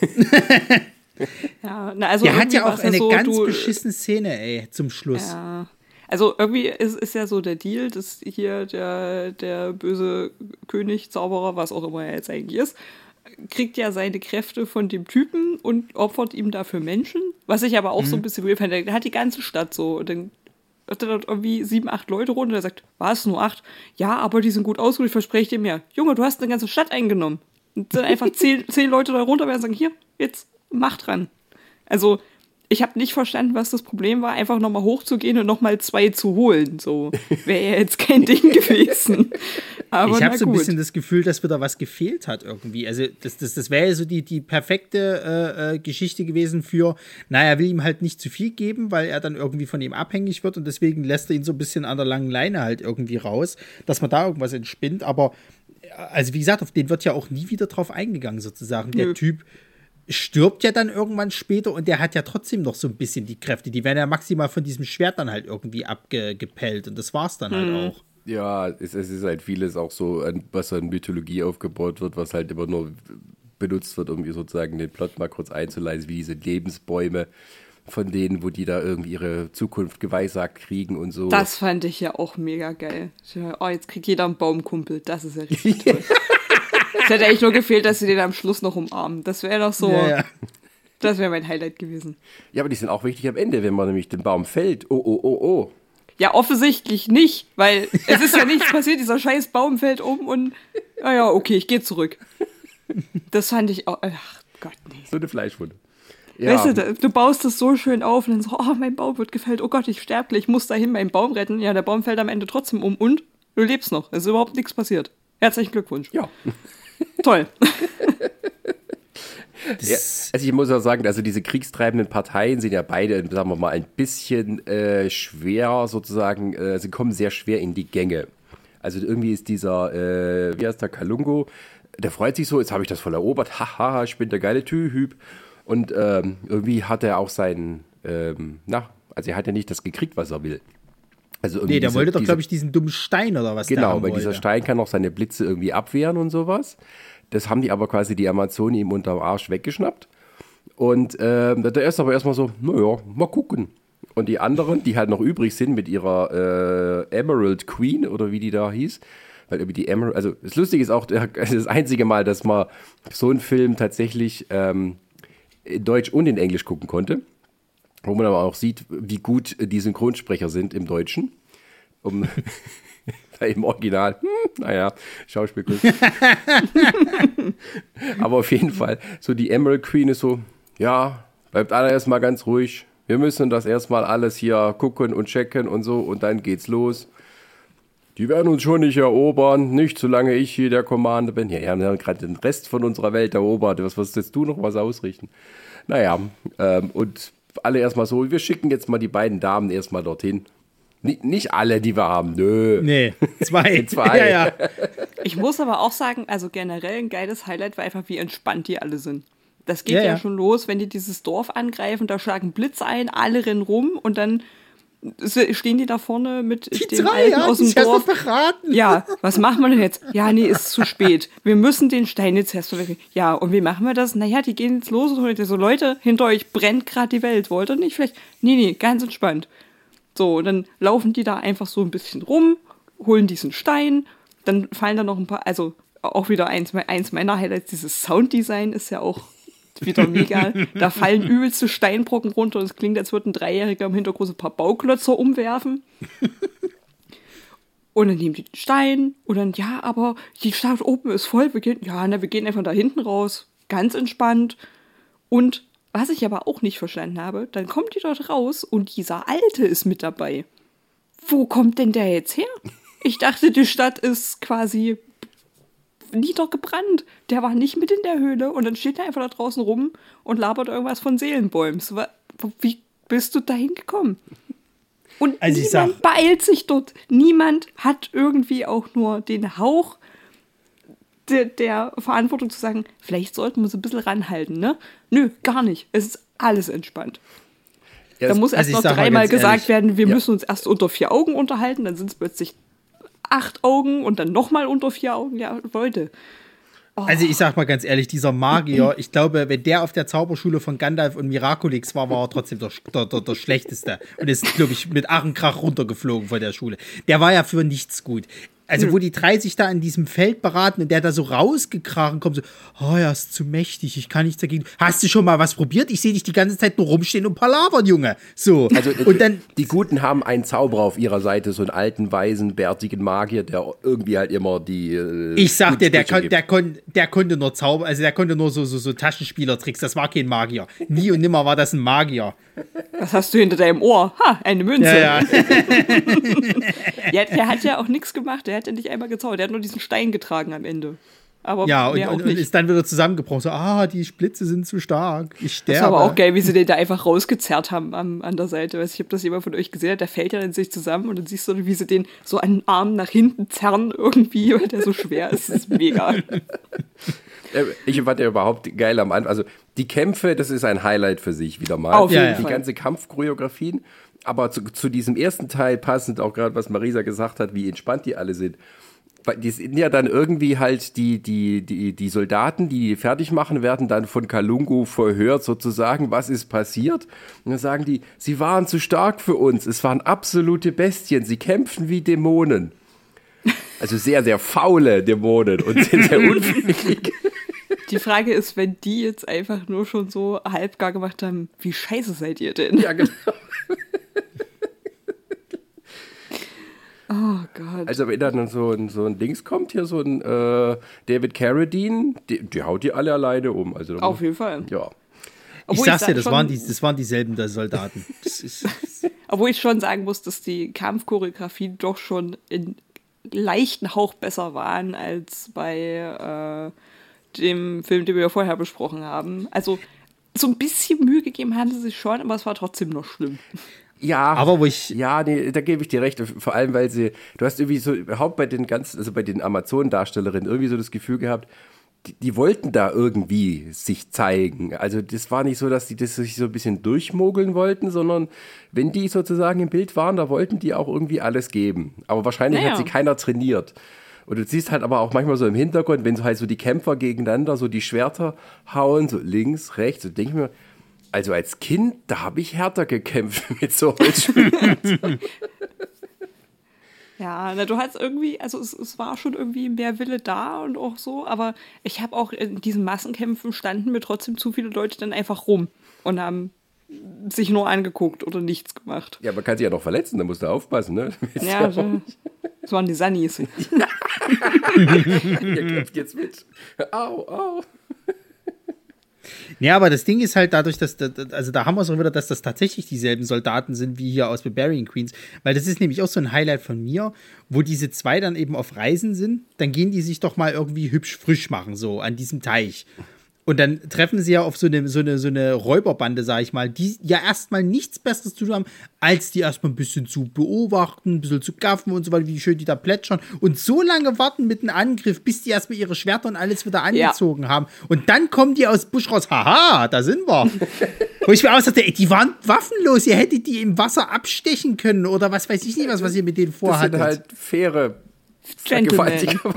[SPEAKER 4] Ja, na, also
[SPEAKER 1] Der hat ja auch eine
[SPEAKER 4] so,
[SPEAKER 1] ganz
[SPEAKER 4] du,
[SPEAKER 1] beschissene Szene, ey, zum Schluss.
[SPEAKER 4] Ja. Also irgendwie ist, ist ja so der Deal, dass hier der, der böse König, Zauberer, was auch immer er jetzt eigentlich ist, kriegt ja seine Kräfte von dem Typen und opfert ihm dafür Menschen. Was ich aber auch mhm. so ein bisschen weird fand. Der hat die ganze Stadt so. Und dann hat er dort irgendwie sieben, acht Leute runter. Und er sagt, was, nur acht? Ja, aber die sind gut ausgeruht, ich verspreche dir mehr. Junge, du hast eine ganze Stadt eingenommen. Und dann einfach zehn, zehn Leute da runter werden und sagen, hier, jetzt mach dran. Also, ich habe nicht verstanden, was das Problem war, einfach nochmal hochzugehen und nochmal zwei zu holen. So wäre ja jetzt kein Ding gewesen. Aber
[SPEAKER 1] ich habe so ein
[SPEAKER 4] gut.
[SPEAKER 1] bisschen das Gefühl, dass wieder was gefehlt hat irgendwie. Also das, das, das wäre ja so die, die perfekte äh, Geschichte gewesen für, naja, er will ihm halt nicht zu viel geben, weil er dann irgendwie von ihm abhängig wird und deswegen lässt er ihn so ein bisschen an der langen Leine halt irgendwie raus, dass man da irgendwas entspinnt. Aber also wie gesagt, auf den wird ja auch nie wieder drauf eingegangen sozusagen. Der
[SPEAKER 4] Nö.
[SPEAKER 1] Typ stirbt ja dann irgendwann später und der hat ja trotzdem noch so ein bisschen die Kräfte. Die werden ja maximal von diesem Schwert dann halt irgendwie abgepellt und das war's dann
[SPEAKER 4] Mhm.
[SPEAKER 1] halt auch.
[SPEAKER 3] Ja, es, es ist halt vieles auch so, an, was an Mythologie aufgebaut wird, was halt immer nur benutzt wird, um sozusagen den Plot mal kurz einzuleiten, wie diese Lebensbäume von denen, wo die da irgendwie ihre Zukunft geweissagt kriegen und so.
[SPEAKER 4] Das fand ich ja auch mega geil. Oh, jetzt kriegt jeder einen Baumkumpel. Das ist ja richtig toll. Es hätte echt nur gefehlt, dass sie den am Schluss noch umarmen. Das wäre doch so,
[SPEAKER 1] Ja, ja.
[SPEAKER 4] das wäre mein Highlight gewesen.
[SPEAKER 3] Ja, aber die sind auch wichtig am Ende, wenn man nämlich den Baum fällt. Oh, oh, oh, oh.
[SPEAKER 4] Ja, offensichtlich nicht, weil es ist ja nichts passiert. Dieser scheiß Baum fällt um und, naja, okay, ich gehe zurück. Das fand ich auch, ach Gott, nee.
[SPEAKER 3] So eine Fleischwunde. Ja.
[SPEAKER 4] Weißt du, da- du baust das so schön auf und dann so, oh, mein Baum wird gefällt, oh Gott, ich sterbe, ich muss dahin meinen Baum retten. Ja, der Baum fällt am Ende trotzdem um und du lebst noch. Es ist überhaupt nichts passiert. Herzlichen Glückwunsch.
[SPEAKER 3] Ja.
[SPEAKER 4] Toll.
[SPEAKER 3] Ja, also ich muss auch sagen, also diese kriegstreibenden Parteien sind ja beide, sagen wir mal, ein bisschen äh, schwer sozusagen, äh, sie kommen sehr schwer in die Gänge. Also irgendwie ist dieser, äh, wie heißt der, Kalungo, der freut sich so, jetzt habe ich das voll erobert, haha, ich bin der geile Typ. Und ähm, irgendwie hat er auch seinen, ähm, na, also er hat ja nicht das gekriegt, was er will. Also irgendwie
[SPEAKER 1] Nee, der
[SPEAKER 3] diese-
[SPEAKER 1] wollte doch,
[SPEAKER 3] diese-
[SPEAKER 1] glaube ich, diesen dummen Stein oder was der
[SPEAKER 3] Genau,
[SPEAKER 1] haben
[SPEAKER 3] weil
[SPEAKER 1] wollte.
[SPEAKER 3] dieser Stein kann auch seine Blitze irgendwie abwehren und sowas. Das haben die aber quasi die Amazonen ihm unterm Arsch weggeschnappt. Und ähm, der ist aber erstmal so, naja, mal gucken. Und die anderen, die halt noch übrig sind mit ihrer äh, Emerald Queen oder wie die da hieß, weil über die Emerald, also das Lustige ist auch, das ist das einzige Mal, dass man so einen Film tatsächlich ähm, in Deutsch und in Englisch gucken konnte. Wo man aber auch sieht, wie gut die Synchronsprecher sind im Deutschen. Um, weil im Original, hm, naja, Schauspielkunst. Aber auf jeden Fall, so die Emerald Queen ist so, ja, bleibt alle erstmal ganz ruhig. Wir müssen das erstmal alles hier gucken und checken und so und dann geht's los. Die werden uns schon nicht erobern, nicht solange ich hier der Commander bin. Ja, ja, wir haben gerade den Rest von unserer Welt erobert. Was wirst jetzt du noch was ausrichten? Naja, ähm, und alle erstmal so, wir schicken jetzt mal die beiden Damen erstmal dorthin. Ni- nicht alle, die wir haben, nö.
[SPEAKER 1] Nee, zwei.
[SPEAKER 3] Zwei.
[SPEAKER 1] Ja, ja.
[SPEAKER 4] Ich muss aber auch sagen, also generell ein geiles Highlight war einfach, wie entspannt die alle sind. Das geht
[SPEAKER 1] Ja,
[SPEAKER 4] ja,
[SPEAKER 1] ja.
[SPEAKER 4] schon los, wenn die dieses Dorf angreifen, da schlagen Blitze ein, alle rennen rum und dann stehen die da vorne mit
[SPEAKER 1] Die
[SPEAKER 4] dem
[SPEAKER 1] drei,
[SPEAKER 4] Alten
[SPEAKER 1] ja,
[SPEAKER 4] aus
[SPEAKER 1] die
[SPEAKER 4] dem
[SPEAKER 1] ist erst
[SPEAKER 4] Dorf.
[SPEAKER 1] noch beraten.
[SPEAKER 4] Ja, was machen wir denn jetzt? Ja, nee, ist zu spät. Wir müssen den Stein jetzt erst verwirklichen. Ja, und wie machen wir das? Naja, die gehen jetzt los und holen jetzt so, Leute, hinter euch brennt gerade die Welt. Wollt ihr nicht vielleicht? Nee, nee, ganz entspannt. So, und dann laufen die da einfach so ein bisschen rum, holen diesen Stein, dann fallen da noch ein paar, also auch wieder eins, eins meiner Highlights, dieses Sounddesign ist ja auch wieder mega. Da fallen übelste Steinbrocken runter und es klingt, als würde ein Dreijähriger im Hintergrund ein paar Bauklötzer umwerfen. Und dann nehmen die den Stein und dann, ja, aber die Stadt oben ist voll, wir gehen, ja, na, wir gehen einfach da hinten raus, ganz entspannt. Und was ich aber auch nicht verstanden habe, dann kommt die dort raus und dieser Alte ist mit dabei. Wo kommt denn der jetzt her? Ich dachte, die Stadt ist quasi niedergebrannt. Der war nicht mit in der Höhle und dann steht er einfach da draußen rum und labert irgendwas von Seelenbäums. Wa- Wie bist du da hingekommen? Und
[SPEAKER 1] Also ich
[SPEAKER 4] niemand
[SPEAKER 1] sag-
[SPEAKER 4] beeilt sich dort. Niemand hat irgendwie auch nur den Hauch der, der Verantwortung zu sagen, vielleicht sollten wir uns ein bisschen ranhalten, ne? Nö, gar nicht. Es ist alles entspannt.
[SPEAKER 3] Ja,
[SPEAKER 4] Da
[SPEAKER 3] das-
[SPEAKER 4] muss
[SPEAKER 1] also
[SPEAKER 4] erst
[SPEAKER 1] ich
[SPEAKER 4] noch
[SPEAKER 1] sag mal
[SPEAKER 4] dreimal
[SPEAKER 1] ganz
[SPEAKER 4] gesagt
[SPEAKER 1] ehrlich,
[SPEAKER 4] werden, wir
[SPEAKER 3] ja.
[SPEAKER 4] müssen uns erst unter vier Augen unterhalten, dann sind es plötzlich acht Augen und dann nochmal unter vier Augen. Ja, Leute.
[SPEAKER 1] Also ich sag mal ganz ehrlich, dieser Magier, ich glaube, wenn der auf der Zauberschule von Gandalf und Miraculix war, war er trotzdem der, der, der, der Schlechteste. Und ist, glaube ich, mit Ach und Krach runtergeflogen von der Schule. Der war ja für nichts gut. Also wo die drei sich da in diesem Feld beraten und der da so rausgekrachen kommt, so, oh, er ist zu mächtig, ich kann nichts dagegen. Hast du schon mal was probiert? Ich sehe dich die ganze Zeit nur rumstehen und palavern, Junge. So,
[SPEAKER 3] Also
[SPEAKER 1] und dann,
[SPEAKER 3] die Guten haben einen Zauberer auf ihrer Seite, so einen alten, weisen, bärtigen Magier, der irgendwie halt immer die äh,
[SPEAKER 1] ich sag dir, der,
[SPEAKER 3] Sprüche
[SPEAKER 1] kon,
[SPEAKER 3] gibt.
[SPEAKER 1] der, kon, der konnte nur Zauber, also der konnte nur so, so, so Taschenspielertricks, das war kein Magier. Nie und nimmer war das ein Magier.
[SPEAKER 4] Was hast du hinter deinem Ohr? Ha, eine Münze.
[SPEAKER 1] Ja, ja.
[SPEAKER 4] Ja, der hat ja auch nichts gemacht, der hat ja nicht einmal gezaubert, der hat nur diesen Stein getragen am Ende. Aber
[SPEAKER 1] Ja, und,
[SPEAKER 4] mehr auch
[SPEAKER 1] und, und
[SPEAKER 4] nicht.
[SPEAKER 1] ist dann wieder zusammengebrochen. So, ah, die Splitze sind zu stark. Ich sterbe.
[SPEAKER 4] Das war aber auch geil, wie sie den da einfach rausgezerrt haben am, an der Seite. Weiß ich, ob das jemand von euch gesehen hat, der fällt ja in sich zusammen und dann siehst du, wie sie den so an den Arm nach hinten zerren irgendwie, weil der so schwer ist. Das ist mega.
[SPEAKER 3] Äh, Ich fand ja überhaupt geil am Anfang. Also die Kämpfe, das ist ein Highlight für sich wieder mal.
[SPEAKER 4] Auf
[SPEAKER 1] jeden
[SPEAKER 3] Die
[SPEAKER 4] Fall.
[SPEAKER 3] ganze Kampfchoreografien. Aber zu, zu diesem ersten Teil passend auch gerade, was Marisa gesagt hat, wie entspannt die alle sind. Weil die sind ja dann irgendwie halt die, die, die, die Soldaten, die die fertig machen, werden dann von Kalungo verhört sozusagen, was ist passiert. Und dann sagen die, sie waren zu stark für uns, es waren absolute Bestien, sie kämpfen wie Dämonen. Also sehr, sehr faule Dämonen und sind sehr unfähig.
[SPEAKER 4] Die Frage ist, wenn die jetzt einfach nur schon so halbgar gemacht haben, wie scheiße seid ihr denn?
[SPEAKER 3] Ja, genau.
[SPEAKER 4] Oh Gott.
[SPEAKER 3] Also wenn dann so ein, so ein Dings kommt, hier so ein äh, David Carradine, die, die haut die alle alleine um. Also,
[SPEAKER 4] Auf jeden Fall.
[SPEAKER 3] Ja.
[SPEAKER 1] Ich
[SPEAKER 4] Obwohl
[SPEAKER 1] sag's
[SPEAKER 4] ich
[SPEAKER 1] dir, das
[SPEAKER 4] schon,
[SPEAKER 1] waren, die, das waren dieselben der Soldaten. Das ist,
[SPEAKER 4] obwohl ich schon sagen muss, dass die Kampfchoreografien doch schon in leichten Hauch besser waren als bei äh, dem Film, den wir vorher besprochen haben. Also so ein bisschen Mühe gegeben haben sie sich schon, aber es war trotzdem noch schlimm.
[SPEAKER 3] Ja,
[SPEAKER 1] aber wo ich,
[SPEAKER 3] ja, nee, da gebe ich dir recht. Vor allem, weil sie, du hast irgendwie so, überhaupt bei den ganzen, also bei den Amazon-Darstellerinnen irgendwie so das Gefühl gehabt, die, die wollten da irgendwie sich zeigen. Also das war nicht so, dass die das sich so ein bisschen durchmogeln wollten, sondern wenn die sozusagen im Bild waren, da wollten die auch irgendwie alles geben. Aber wahrscheinlich
[SPEAKER 4] naja.
[SPEAKER 3] hat sie keiner trainiert. Und du siehst halt aber auch manchmal so im Hintergrund, wenn so halt so die Kämpfer gegeneinander so die Schwerter hauen, so links, rechts, so denke ich mir, also als Kind, da habe ich härter gekämpft mit so Holzschwertern.
[SPEAKER 4] Ja, na, du hast irgendwie, also es, es war schon irgendwie mehr Wille da und auch so, aber ich habe auch in diesen Massenkämpfen standen mir trotzdem zu viele Leute dann einfach rum und haben sich nur angeguckt oder nichts gemacht.
[SPEAKER 3] Ja, man kann sich ja noch verletzen, da musst du aufpassen, ne?
[SPEAKER 4] Ja, so, das waren die Sunnies.
[SPEAKER 3] Ihr kämpft jetzt mit. Au, au.
[SPEAKER 1] Ja, aber das Ding ist halt dadurch, dass, also da haben wir es auch wieder, dass das tatsächlich dieselben Soldaten sind wie hier aus Barbarian Queens, weil das ist nämlich auch so ein Highlight von mir, wo diese zwei dann eben auf Reisen sind, dann gehen die sich doch mal irgendwie hübsch frisch machen, so an diesem Teich. Und dann treffen sie ja auf so eine, so eine, so eine Räuberbande, sag ich mal, die ja erstmal nichts Besseres zu tun haben, als die erstmal ein bisschen zu beobachten, ein bisschen zu gaffen und so weiter, wie schön die da plätschern und so lange warten mit einem Angriff, bis die erstmal ihre Schwerter und alles wieder angezogen ja. haben. Und dann kommen die aus Busch raus, haha, da sind wir. Wo ich mir auch sagte, ey, die waren waffenlos, ihr hättet die im Wasser abstechen können oder was weiß ich nicht, was, was ihr mit denen vorhattet.
[SPEAKER 3] Das sind halt faire
[SPEAKER 4] Gentlemen.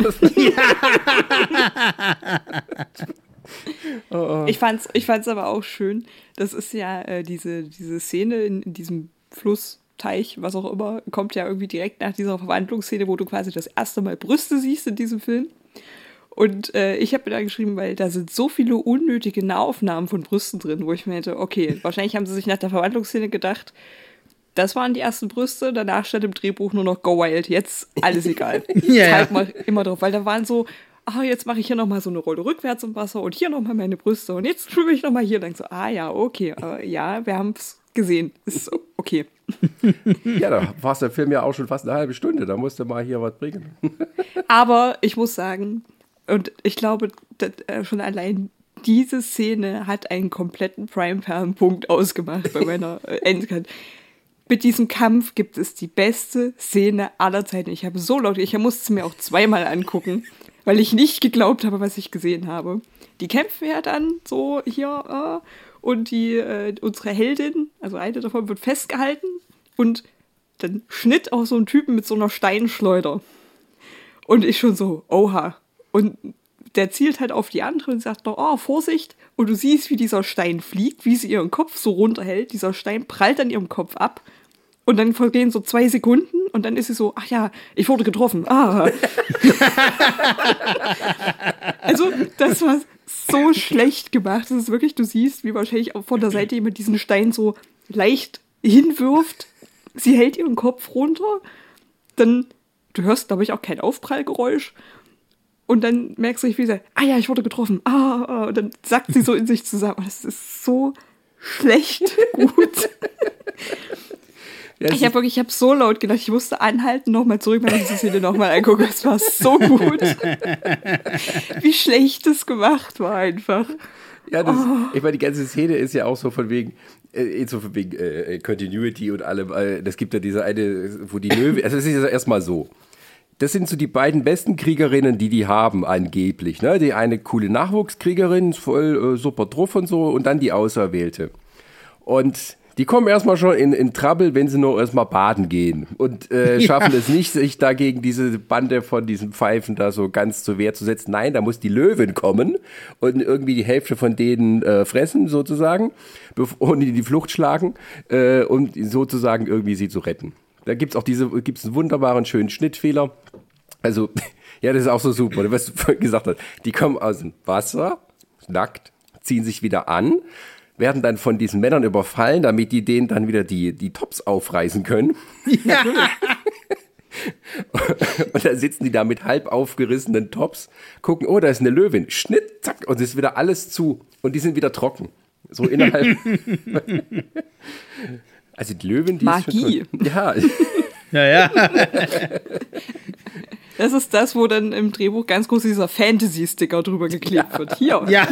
[SPEAKER 3] Oh, oh.
[SPEAKER 4] Ich fand's, ich fand's aber auch schön. Das ist ja äh, diese, diese Szene in, in diesem Flussteich, was auch immer, kommt ja irgendwie direkt nach dieser Verwandlungsszene, wo du quasi das erste Mal Brüste siehst in diesem Film. Und äh, ich habe mir da geschrieben, weil da sind so viele unnötige Nahaufnahmen von Brüsten drin, wo ich mir hätte, okay, wahrscheinlich haben sie sich nach der Verwandlungsszene gedacht, das waren die ersten Brüste, danach stand im Drehbuch nur noch Go Wild, jetzt alles egal.
[SPEAKER 1] Yeah.
[SPEAKER 4] Zeig mal immer drauf, weil da waren so, ah, jetzt mache ich hier nochmal so eine Rolle rückwärts im Wasser und hier nochmal meine Brüste und jetzt schwimme ich nochmal hier. Dann so, ah ja, okay, äh, ja, wir haben es gesehen, ist okay.
[SPEAKER 3] Ja, da war der Film ja auch schon fast eine halbe Stunde, da musste mal hier was bringen.
[SPEAKER 4] Aber ich muss sagen, und ich glaube, dass, äh, schon allein diese Szene hat einen kompletten Prime-Time-Punkt ausgemacht bei meiner äh, Endcard. Mit diesem Kampf gibt es die beste Szene aller Zeiten. Ich habe so laut, ich musste es mir auch zweimal angucken, weil ich nicht geglaubt habe, was ich gesehen habe. Die kämpfen ja dann so hier äh, und die äh, unsere Heldin, also eine davon, wird festgehalten und dann Schnitt auf so einen Typen mit so einer Steinschleuder. Und ich schon so, oha. Und der zielt halt auf die andere und sagt noch, oh, Vorsicht. Und du siehst, wie dieser Stein fliegt, wie sie ihren Kopf so runterhält. Dieser Stein prallt an ihrem Kopf ab. Und dann vergehen so zwei Sekunden und dann ist sie so, ach ja, ich wurde getroffen. Ah. Also, das war so schlecht gemacht. Das ist wirklich, du siehst, wie wahrscheinlich auch von der Seite jemand diesen Stein so leicht hinwirft. Sie hält ihren Kopf runter. Dann, du hörst, glaube ich, auch kein Aufprallgeräusch. Und dann merkst du, wie sie, ah ja, ich wurde getroffen. Ah, ah. Und dann sackt sie so in sich zusammen. Das ist so schlecht gut. Ja, ich habe wirklich, ich habe so laut gedacht, ich musste anhalten, nochmal zurück, wenn ich diese Szene nochmal angucke. Es war so gut. Wie schlecht es gemacht war einfach.
[SPEAKER 3] Ja, das,
[SPEAKER 4] oh.
[SPEAKER 3] ich meine, die ganze Szene ist ja auch so von wegen, äh, so von wegen äh, Continuity und allem. Äh, das gibt ja diese eine, wo die Löwe, also es ist ja erstmal so. Das sind so die beiden besten Kriegerinnen, die die haben, angeblich. Ne? Die eine coole Nachwuchskriegerin, voll äh, super drauf und so, und dann die Auserwählte. Und die kommen erstmal schon in, in Trouble, wenn sie nur erstmal baden gehen und äh, schaffen ja. es nicht, sich dagegen diese Bande von diesen Pfeifen da so ganz zur Wehr zu setzen. Nein, da muss die Löwin kommen und irgendwie die Hälfte von denen äh, fressen, sozusagen, und in die Flucht schlagen, äh, um sozusagen irgendwie sie zu retten. Da gibt's auch diese, gibt's einen wunderbaren, schönen Schnittfehler. Also, ja, das ist auch so super, was du vorhin gesagt hast. Die kommen aus dem Wasser, nackt, ziehen sich wieder an, werden dann von diesen Männern überfallen, damit die denen dann wieder die, die Tops aufreißen können. Ja. Und dann sitzen die da mit halb aufgerissenen Tops, gucken, oh, da ist eine Löwin, Schnitt, zack, und es ist wieder alles zu und die sind wieder trocken. So innerhalb. Also die Löwen, die
[SPEAKER 4] Magie.
[SPEAKER 3] ist schon toll. Ja.
[SPEAKER 1] Ja, ja.
[SPEAKER 4] Das ist das, wo dann im Drehbuch ganz groß dieser Fantasy-Sticker drüber geklebt ja. wird. Hier.
[SPEAKER 1] Ja.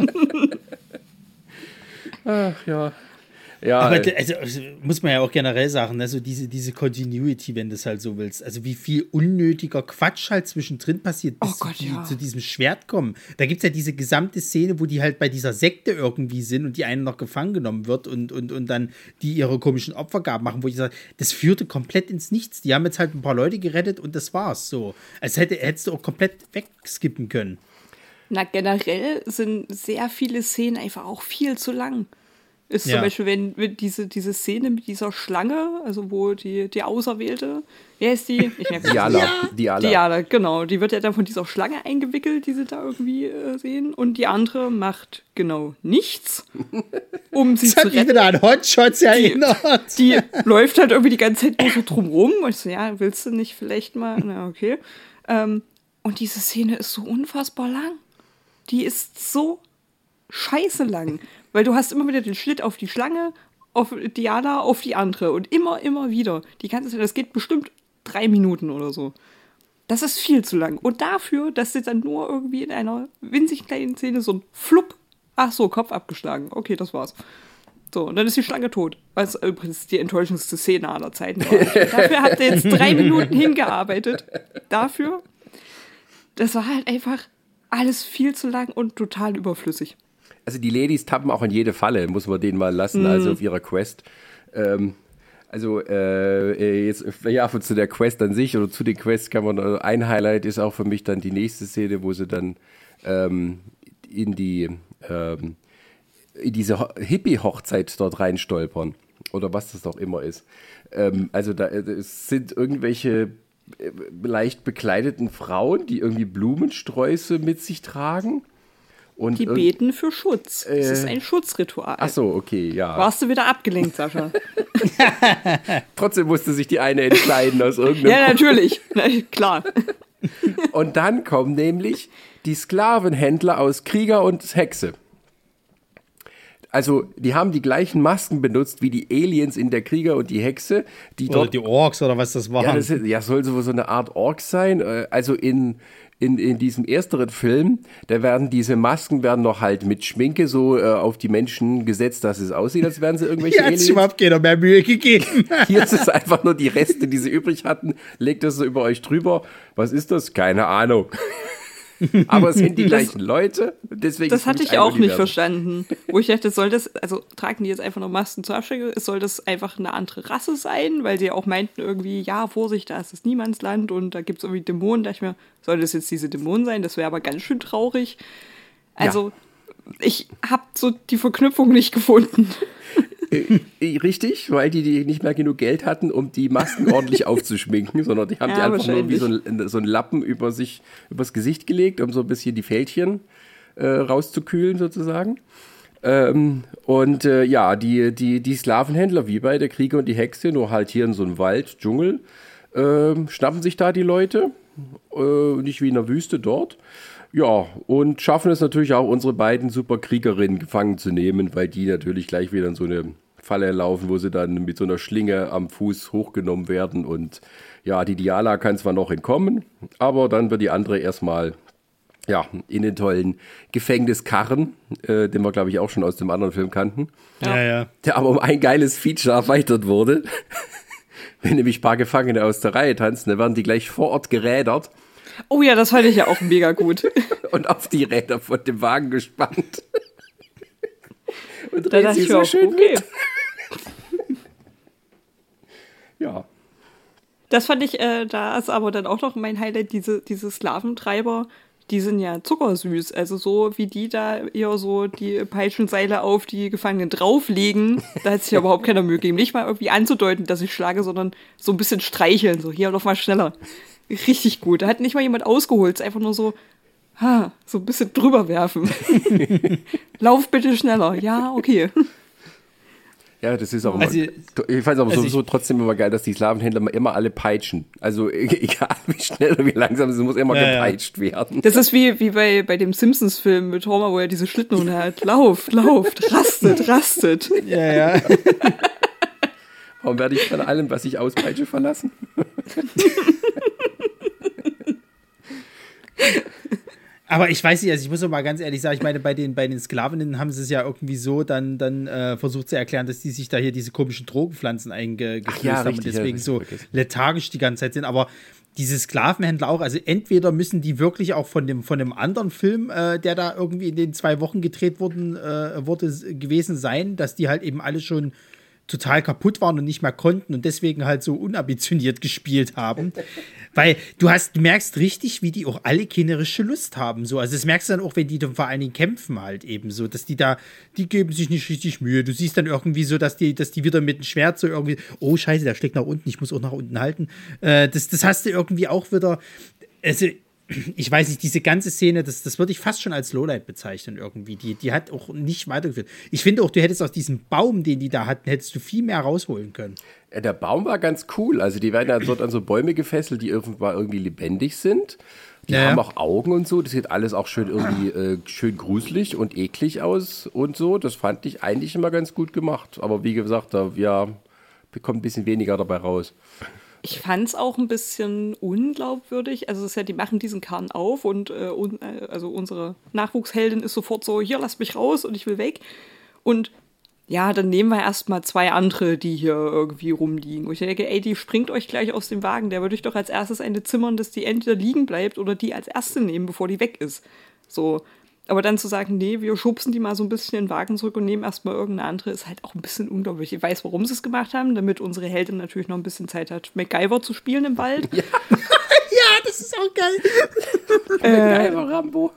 [SPEAKER 3] Ach ja. Ja,
[SPEAKER 1] aber also, also, muss man ja auch generell sagen, also diese, diese Continuity, wenn du es halt so willst, also wie viel unnötiger Quatsch halt zwischendrin passiert, bis
[SPEAKER 4] oh Gott,
[SPEAKER 1] die
[SPEAKER 4] ja.
[SPEAKER 1] zu diesem Schwert kommen. Da gibt es ja diese gesamte Szene, wo die halt bei dieser Sekte irgendwie sind und die eine noch gefangen genommen wird und, und, und dann die ihre komischen Opfergaben machen, wo ich sage, das führte komplett ins Nichts. Die haben jetzt halt ein paar Leute gerettet und das war's so. Als hätte, hättest du auch komplett wegskippen können.
[SPEAKER 4] Na, generell sind sehr viele Szenen einfach auch viel zu lang. Ist ja. zum Beispiel, wenn, wenn diese, diese Szene mit dieser Schlange, also wo die, die Auserwählte, wer ist die? Ich
[SPEAKER 3] Diala. Ja. Diala.
[SPEAKER 4] Diala, genau. Die wird ja dann von dieser Schlange eingewickelt, die sie da irgendwie äh, sehen. Und die andere macht genau nichts, um sie
[SPEAKER 1] das
[SPEAKER 4] zu
[SPEAKER 1] hat
[SPEAKER 4] retten.
[SPEAKER 1] mich wieder an Hotshots erinnert.
[SPEAKER 4] Die, die läuft halt irgendwie die ganze Zeit nur so drumrum. Und ich so, ja, willst du nicht vielleicht mal? Na, okay. Ähm, und diese Szene ist so unfassbar lang. Die ist so scheiße lang. Weil du hast immer wieder den Schnitt auf die Schlange, auf Diana, auf die andere. Und immer, immer wieder. Die ganze Zeit, das geht bestimmt drei Minuten oder so. Das ist viel zu lang. Und dafür, dass sie dann nur irgendwie in einer winzig kleinen Szene so ein Flupp, ach so, Kopf abgeschlagen. Okay, das war's. So, und dann ist die Schlange tot. Was übrigens die enttäuschendste Szene aller Zeiten war. Dafür habt ihr jetzt drei Minuten hingearbeitet. Dafür. Das war halt einfach alles viel zu lang und total überflüssig.
[SPEAKER 3] Also die Ladies tappen auch in jede Falle, muss man denen mal lassen, mm. also auf ihrer Quest. Ähm, also äh, jetzt ja, zu der Quest an sich oder zu den Quests kann man, ein Highlight ist auch für mich dann die nächste Szene, wo sie dann ähm, in die ähm, in diese Hippie-Hochzeit dort reinstolpern oder was das auch immer ist. Ähm, also da es sind irgendwelche leicht bekleideten Frauen, die irgendwie Blumensträuße mit sich tragen. Und
[SPEAKER 4] die beten für Schutz. Es äh, ist ein Schutzritual.
[SPEAKER 3] Ach so, okay, ja.
[SPEAKER 4] Warst du wieder abgelenkt, Sascha?
[SPEAKER 3] Trotzdem musste sich die eine entkleiden aus irgendeinem
[SPEAKER 4] Ja, natürlich. Na, klar.
[SPEAKER 3] Und dann kommen nämlich die Sklavenhändler aus Krieger und Hexe. Also, die haben die gleichen Masken benutzt wie die Aliens in der Krieger und die Hexe. Die
[SPEAKER 1] oder
[SPEAKER 3] dort,
[SPEAKER 1] die Orks oder was das war.
[SPEAKER 3] Ja, das ist, ja, soll so, so eine Art Orks sein. Also in... In, in diesem ersteren Film, da werden diese Masken werden noch halt mit Schminke so äh, auf die Menschen gesetzt, dass es aussieht, als wären sie irgendwelche
[SPEAKER 1] Hier
[SPEAKER 3] Aliens.
[SPEAKER 1] Hier hat überhaupt keiner mehr Mühe gegeben.
[SPEAKER 3] Hier ist es einfach nur die Reste, die sie übrig hatten, legt das so über euch drüber. Was ist das? Keine Ahnung. Aber es sind die gleichen das, Leute. Deswegen
[SPEAKER 4] das hatte ich auch nicht verstanden. Wo ich dachte, soll das, also tragen die jetzt einfach nur Masken zur Abschreckung? Soll das einfach eine andere Rasse sein? Weil sie auch meinten irgendwie, ja, Vorsicht, da ist das Niemandsland und da gibt es irgendwie Dämonen. Da dachte ich mir, soll das jetzt diese Dämonen sein? Das wäre aber ganz schön traurig. Also, ja. Ich habe so die Verknüpfung nicht gefunden.
[SPEAKER 3] Richtig, weil die, die nicht mehr genug Geld hatten, um die Masken ordentlich aufzuschminken, sondern die haben ja, die einfach nur wie so ein, so ein Lappen über sich, übers Gesicht gelegt, um so ein bisschen die Fältchen äh, rauszukühlen sozusagen. Ähm, und äh, ja, die, die, die Sklavenhändler, wie bei der Krieger und die Hexe, nur halt hier in so einem Wald, Dschungel, äh, schnappen sich da die Leute, äh, nicht wie in der Wüste dort. Ja, und schaffen es natürlich auch, unsere beiden Superkriegerinnen gefangen zu nehmen, weil die natürlich gleich wieder in so eine Falle laufen, wo sie dann mit so einer Schlinge am Fuß hochgenommen werden. Und ja, die Diala kann zwar noch entkommen, aber dann wird die andere erstmal ja, in den tollen Gefängniskarren, äh, den wir, glaube ich, auch schon aus dem anderen Film kannten.
[SPEAKER 1] Ja, ja.
[SPEAKER 3] Der aber um ein geiles Feature erweitert wurde. Wenn nämlich ein paar Gefangene aus der Reihe tanzen, dann werden die gleich vor Ort gerädert.
[SPEAKER 4] Oh ja, das fand ich ja auch mega gut.
[SPEAKER 3] Und auf die Räder von dem Wagen gespannt. Und
[SPEAKER 4] da dachte ich so auch, schön okay.
[SPEAKER 3] Ja.
[SPEAKER 4] Das fand ich, äh, da ist aber dann auch noch mein Highlight, diese, diese Sklaventreiber, die sind ja zuckersüß. Also so wie die da eher so die Peitschenseile auf die Gefangenen drauflegen, da hat sich ja überhaupt keiner Mühe gegeben. Nicht mal irgendwie anzudeuten, dass ich schlage, sondern so ein bisschen streicheln, so hier, noch mal schneller. Richtig gut. Da hat nicht mal jemand ausgeholt. Es ist einfach nur so, ha, so ein bisschen drüber werfen. Lauf bitte schneller. Ja, okay.
[SPEAKER 3] Ja, das ist auch immer,
[SPEAKER 1] Also,
[SPEAKER 3] ich fand es aber
[SPEAKER 1] also
[SPEAKER 3] sowieso
[SPEAKER 1] ich-
[SPEAKER 3] trotzdem immer geil, dass die Sklavenhändler immer alle peitschen. Also e- egal wie schnell oder wie langsam, es muss immer
[SPEAKER 1] Ja, ja.
[SPEAKER 3] gepeitscht werden.
[SPEAKER 4] Das ist wie, wie bei, bei dem Simpsons-Film mit Homer, wo er diese Schlittenhunde hat. Lauft, lauft, rastet, rastet.
[SPEAKER 1] Ja, ja.
[SPEAKER 3] Warum werde ich von allem, was ich auspeitsche, verlassen?
[SPEAKER 1] Aber ich weiß nicht, also ich muss doch mal ganz ehrlich sagen, ich meine, bei den, bei den Sklavinnen haben sie es ja irgendwie so dann, dann äh, versucht zu erklären, dass die sich da hier diese komischen Drogenpflanzen eingeflößt
[SPEAKER 3] ja,
[SPEAKER 1] haben
[SPEAKER 3] richtig,
[SPEAKER 1] und deswegen
[SPEAKER 3] ja,
[SPEAKER 1] so
[SPEAKER 3] vergessen.
[SPEAKER 1] lethargisch die ganze Zeit sind. Aber diese Sklavenhändler auch, also entweder müssen die wirklich auch von dem, von dem anderen Film, äh, der da irgendwie in den zwei Wochen gedreht wurden, äh, wurde gewesen sein, dass die halt eben alle schon total kaputt waren und nicht mehr konnten und deswegen halt so unambitioniert gespielt haben. Weil du hast, du merkst richtig, wie die auch alle kinderische Lust haben. So. Also das merkst du dann auch, wenn die dann vor allen Dingen kämpfen halt eben so, dass die da, die geben sich nicht richtig Mühe. Du siehst dann irgendwie so, dass die, dass die wieder mit dem Schwert so irgendwie, oh scheiße, der schlägt nach unten, ich muss auch nach unten halten. Äh, das, das hast du irgendwie auch wieder, also ich weiß nicht, diese ganze Szene, das, das würde ich fast schon als Lowlight bezeichnen irgendwie. Die, die hat auch nicht weitergeführt. Ich finde auch, du hättest aus diesem Baum, den die da hatten, hättest du viel mehr rausholen können.
[SPEAKER 3] Ja, der Baum war ganz cool. Also die werden ja dort an so Bäume gefesselt, die irgendwann irgendwie lebendig sind. Die
[SPEAKER 1] Ja,
[SPEAKER 3] haben
[SPEAKER 1] ja.
[SPEAKER 3] auch Augen und so. Das sieht alles auch schön irgendwie äh, schön gruselig und eklig aus und so. Das fand ich eigentlich immer ganz gut gemacht. Aber wie gesagt, da ja, bekommt ein bisschen weniger dabei raus.
[SPEAKER 4] Ich fand es auch ein bisschen unglaubwürdig. Also es ist ja, die machen diesen Kahn auf und äh, un, äh, also unsere Nachwuchsheldin ist sofort so, hier, lasst mich raus und ich will weg. Und ja, dann nehmen wir erstmal zwei andere, die hier irgendwie rumliegen. Und ich denke, ey, die springt euch gleich aus dem Wagen. Der würde ich doch als erstes eine zimmern, dass die entweder liegen bleibt oder die als erste nehmen, bevor die weg ist. So. Aber dann zu sagen, nee, wir schubsen die mal so ein bisschen in den Wagen zurück und nehmen erstmal irgendeine andere, ist halt auch ein bisschen unglaublich. Ich weiß, warum sie es gemacht haben, damit unsere Heldin natürlich noch ein bisschen Zeit hat, MacGyver zu spielen im Wald.
[SPEAKER 1] Ja, das ist auch geil.
[SPEAKER 3] MacGyver Rambo.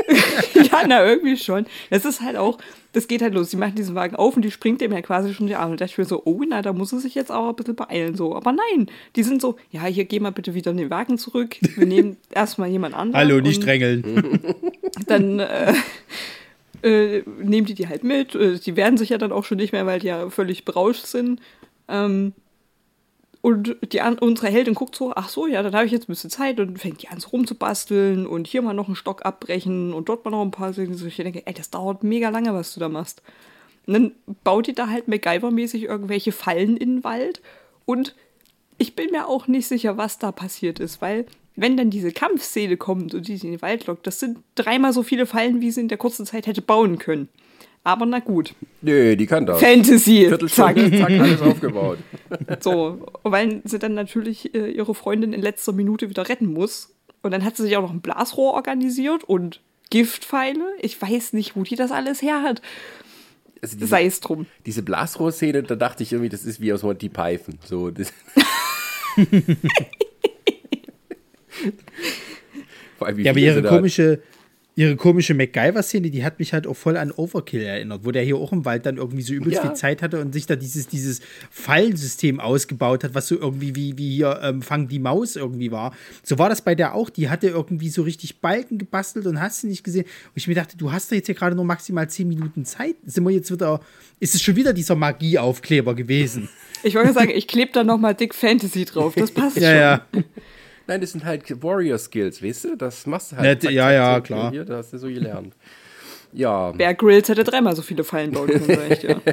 [SPEAKER 4] Ja, na, irgendwie schon. Das ist halt auch, das geht halt los. Die machen diesen Wagen auf und die springt dem ja quasi schon die Arme. Und da dachte ich mir so, oh, na, da muss er sich jetzt auch ein bisschen beeilen. So. Aber nein, die sind so, ja, hier, geh mal bitte wieder in den Wagen zurück. Wir nehmen erstmal jemand anderen.
[SPEAKER 1] Hallo, nicht
[SPEAKER 4] und
[SPEAKER 1] drängeln.
[SPEAKER 4] Dann äh, äh, nehmen die die halt mit. Äh, Die wehren sich ja dann auch schon nicht mehr, weil die ja völlig berauscht sind. Ähm, Und die, an- unsere Heldin guckt so, ach so, ja, dann habe ich jetzt ein bisschen Zeit und fängt die an so rumzubasteln und hier mal noch einen Stock abbrechen und dort mal noch ein paar Dinge. Ich denke, ey, das dauert mega lange, was du da machst. Und dann baut die da halt MacGyver-mäßig irgendwelche Fallen in den Wald und ich bin mir auch nicht sicher, was da passiert ist, weil wenn dann diese Kampfszene kommt und die sie in den Wald lockt, das sind dreimal so viele Fallen, wie sie in der kurzen Zeit hätte bauen können. Aber na gut.
[SPEAKER 3] Nee, die kann das.
[SPEAKER 4] Fantasy, zack.
[SPEAKER 3] Viertelstunde, zack, alles aufgebaut.
[SPEAKER 4] So, weil sie dann natürlich äh, ihre Freundin in letzter Minute wieder retten muss. Und dann hat sie sich auch noch ein Blasrohr organisiert und Giftpfeile. Ich weiß nicht, wo die das alles her hat.
[SPEAKER 3] Also diese,
[SPEAKER 4] Sei es drum.
[SPEAKER 3] diese Blasrohr-Szene, da dachte ich irgendwie, das ist wie aus Monty Python. So, das Vor allem, wie
[SPEAKER 1] Ja, aber
[SPEAKER 3] viele
[SPEAKER 1] ihre
[SPEAKER 3] sie da-
[SPEAKER 1] komische, ihre komische MacGyver-Szene, die hat mich halt auch voll an Overkill erinnert, wo der hier auch im Wald dann irgendwie so übelst
[SPEAKER 3] Ja.
[SPEAKER 1] viel Zeit hatte und sich da dieses, dieses Fallensystem ausgebaut hat, was so irgendwie wie, wie hier ähm, Fang die Maus irgendwie war. So war das bei der auch. Die hatte irgendwie so richtig Balken gebastelt und hast du nicht gesehen. Und ich mir dachte, du hast doch jetzt hier gerade nur maximal zehn Minuten Zeit. Sind wir jetzt wieder, ist es schon wieder dieser Magieaufkleber gewesen?
[SPEAKER 4] Ich wollte sagen, ich klebe da nochmal dick Fantasy drauf. Das passt
[SPEAKER 1] Ja,
[SPEAKER 4] schon.
[SPEAKER 1] ja.
[SPEAKER 3] Nein, das sind halt Warrior-Skills, weißt du? Das machst du halt.
[SPEAKER 1] Ja, ja, ja, klar.
[SPEAKER 3] Hier, das hast du so gelernt. Ja.
[SPEAKER 4] Bear Grylls hätte dreimal so viele Fallen bauen können, sag ich dir.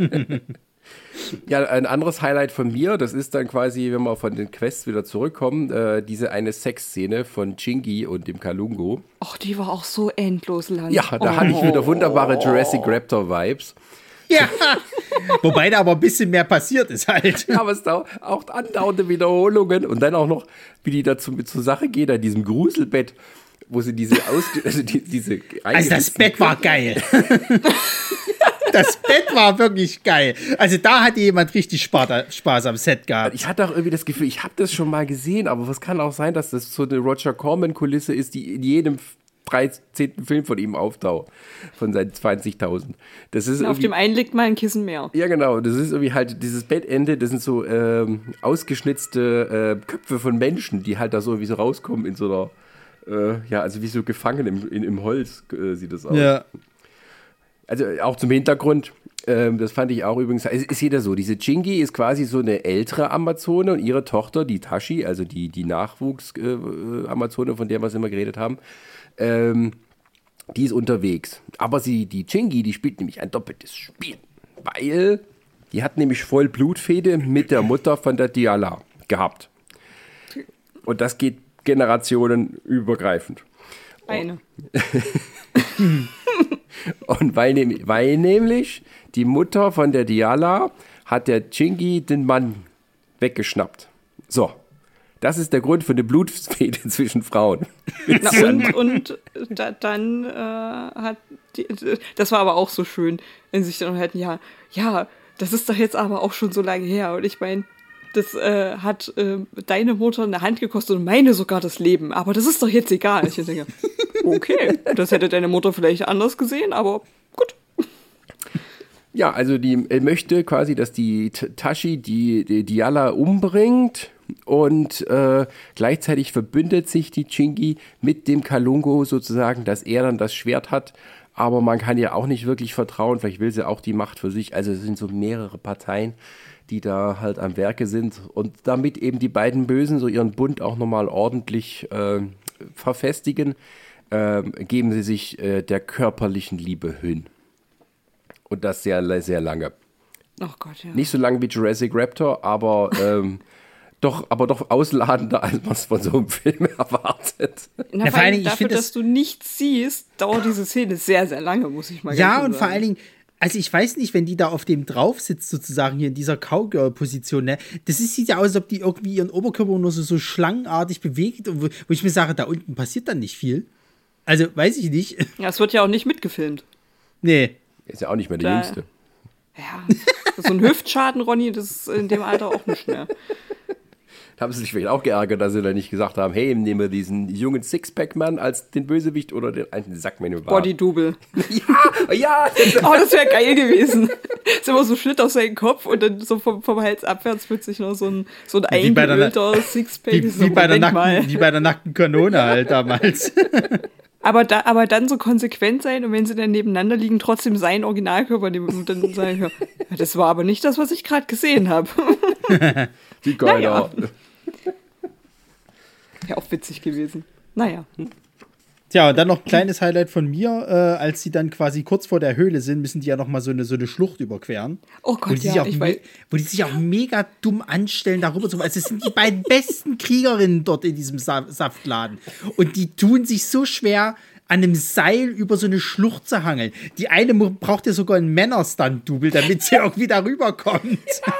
[SPEAKER 3] Ja, ein anderes Highlight von mir, das ist dann quasi, wenn wir von den Quests wieder zurückkommen, äh, diese eine Sexszene von Chingy und dem Kalungo.
[SPEAKER 4] Och, die war auch so endlos lang.
[SPEAKER 3] Ja, da hatte ich wieder wunderbare Jurassic Raptor-Vibes.
[SPEAKER 1] Ja. Wobei da aber ein bisschen mehr passiert ist halt.
[SPEAKER 3] Ja, aber es da auch andauernde Wiederholungen und dann auch noch, wie die dazu mit zur Sache geht, an diesem Gruselbett, wo sie diese aus, also die, diese
[SPEAKER 1] Also das Bett war geil. Das Bett war wirklich geil. Also da hatte jemand richtig Spaß, Spaß am Set gehabt.
[SPEAKER 3] Ich hatte auch irgendwie das Gefühl, ich habe das schon mal gesehen, aber es kann auch sein, dass das so eine Roger Corman-Kulisse ist, die in jedem dreizehnten Film von ihm auftaucht, von seinen zwanzigtausend. Das ist
[SPEAKER 4] Auf
[SPEAKER 3] irgendwie-
[SPEAKER 4] dem einen liegt mal ein Kissen mehr.
[SPEAKER 3] Ja, genau. Das ist irgendwie halt dieses Bettende, das sind so ähm, ausgeschnitzte äh, Köpfe von Menschen, die halt da so irgendwie so rauskommen in so einer, äh, ja, also wie so gefangen im, in, im Holz äh, sieht das aus.
[SPEAKER 1] Ja.
[SPEAKER 3] Also auch zum Hintergrund, Ähm, das fand ich auch übrigens, es ist jeder so, diese Chingy ist quasi so eine ältere Amazone und ihre Tochter, die Tashi, also die, die Nachwuchs-Amazone, äh, von der wir immer geredet haben, ähm, die ist unterwegs. Aber sie, die Chingy, die spielt nämlich ein doppeltes Spiel, weil die hat nämlich voll Blutfehde mit der Mutter von der Diala gehabt. Und das geht generationenübergreifend.
[SPEAKER 4] Eine.
[SPEAKER 3] Und weil, nehm, weil nämlich die Mutter von der Diala hat der Chingy den Mann weggeschnappt. So, das ist der Grund für eine Blutfehde zwischen Frauen.
[SPEAKER 4] Na und und da, dann äh, hat die, das war aber auch so schön, wenn sie sich dann hätten, ja, ja, das ist doch jetzt aber auch schon so lange her. Und ich meine, das äh, hat äh, deine Mutter eine Hand gekostet und meine sogar das Leben. Aber das ist doch jetzt egal. Ich denke, okay, das hätte deine Mutter vielleicht anders gesehen, aber gut.
[SPEAKER 3] Ja, also die möchte quasi, dass die Tashi die, die Diala umbringt und äh, gleichzeitig verbündet sich die Chingy mit dem Kalungo sozusagen, dass er dann das Schwert hat. Aber man kann ja auch nicht wirklich vertrauen, vielleicht will sie auch die Macht für sich. Also es sind so mehrere Parteien, die da halt am Werke sind. Und damit eben die beiden Bösen so ihren Bund auch nochmal ordentlich äh, verfestigen, äh, geben sie sich äh, der körperlichen Liebe hin. Und das sehr, sehr lange.
[SPEAKER 4] Oh Gott, ja.
[SPEAKER 3] Nicht so lange wie Jurassic Raptor, aber, ähm, doch, aber doch ausladender, als man es von so einem Film erwartet.
[SPEAKER 4] Na,
[SPEAKER 1] Ja, vor allen Dingen, ich
[SPEAKER 4] dafür,
[SPEAKER 1] find
[SPEAKER 4] dass
[SPEAKER 1] das-
[SPEAKER 4] du nichts siehst, dauert diese Szene sehr, sehr lange, muss ich mal
[SPEAKER 1] Ja,
[SPEAKER 4] ganz
[SPEAKER 1] und
[SPEAKER 4] sagen.
[SPEAKER 1] vor allen Dingen, also ich weiß nicht, wenn die da auf dem drauf sitzt, sozusagen hier in dieser Cowgirl-Position, ne? Das ist, sieht ja aus, als ob die irgendwie ihren Oberkörper nur so, so schlangenartig bewegt, und wo, wo ich mir sage, da unten passiert dann nicht viel. Also, weiß ich nicht.
[SPEAKER 4] Ja, es wird ja auch nicht mitgefilmt.
[SPEAKER 1] Nee.
[SPEAKER 3] Ist ja auch nicht mehr der
[SPEAKER 4] Da-
[SPEAKER 3] Jüngste.
[SPEAKER 4] Ja, so ein Hüftschaden, Ronny, das ist in dem Alter auch nicht mehr.
[SPEAKER 3] Haben sie sich vielleicht auch geärgert, dass sie da nicht gesagt haben, hey, nehmen wir diesen jungen Sixpack-Mann als den Bösewicht oder den alten Sackmann im Bart.
[SPEAKER 4] Body-Double.
[SPEAKER 3] Ja, ja.
[SPEAKER 4] Oh, das wäre geil gewesen. Ist immer so Schnitt auf seinen Kopf und dann so vom, vom Hals abwärts plötzlich noch so ein, so ein
[SPEAKER 1] Wie bei der Na-
[SPEAKER 4] eingeölter Sixpack.
[SPEAKER 1] Wie,
[SPEAKER 4] so,
[SPEAKER 1] wie, bei der
[SPEAKER 4] Moment mal.
[SPEAKER 1] nackten, wie bei der nackten Kanone halt damals.
[SPEAKER 4] Aber, da, aber dann so konsequent sein und wenn sie dann nebeneinander liegen, trotzdem seinen Originalkörper nehmen und dann sagen, ja, das war aber nicht das, was ich gerade gesehen habe.
[SPEAKER 3] Wie geil.
[SPEAKER 4] Naja. Ja, auch witzig gewesen. Naja.
[SPEAKER 1] Tja, und dann noch ein kleines Highlight von mir, äh, als sie dann quasi kurz vor der Höhle sind, müssen die ja noch mal so eine, so eine Schlucht überqueren.
[SPEAKER 4] Oh
[SPEAKER 1] Wo
[SPEAKER 4] Gott,
[SPEAKER 1] die, sich
[SPEAKER 4] ja,
[SPEAKER 1] auch
[SPEAKER 4] ich
[SPEAKER 1] me-
[SPEAKER 4] weiß.
[SPEAKER 1] wo die sich auch mega dumm anstellen, darüber zu. Also, es sind die beiden besten Kriegerinnen dort in diesem Sa- Saftladen. Und die tun sich so schwer, an einem Seil über so eine Schlucht zu hangeln. Die eine mu- braucht ja sogar einen Männerstunt-Double, damit sie irgendwie da rüberkommt.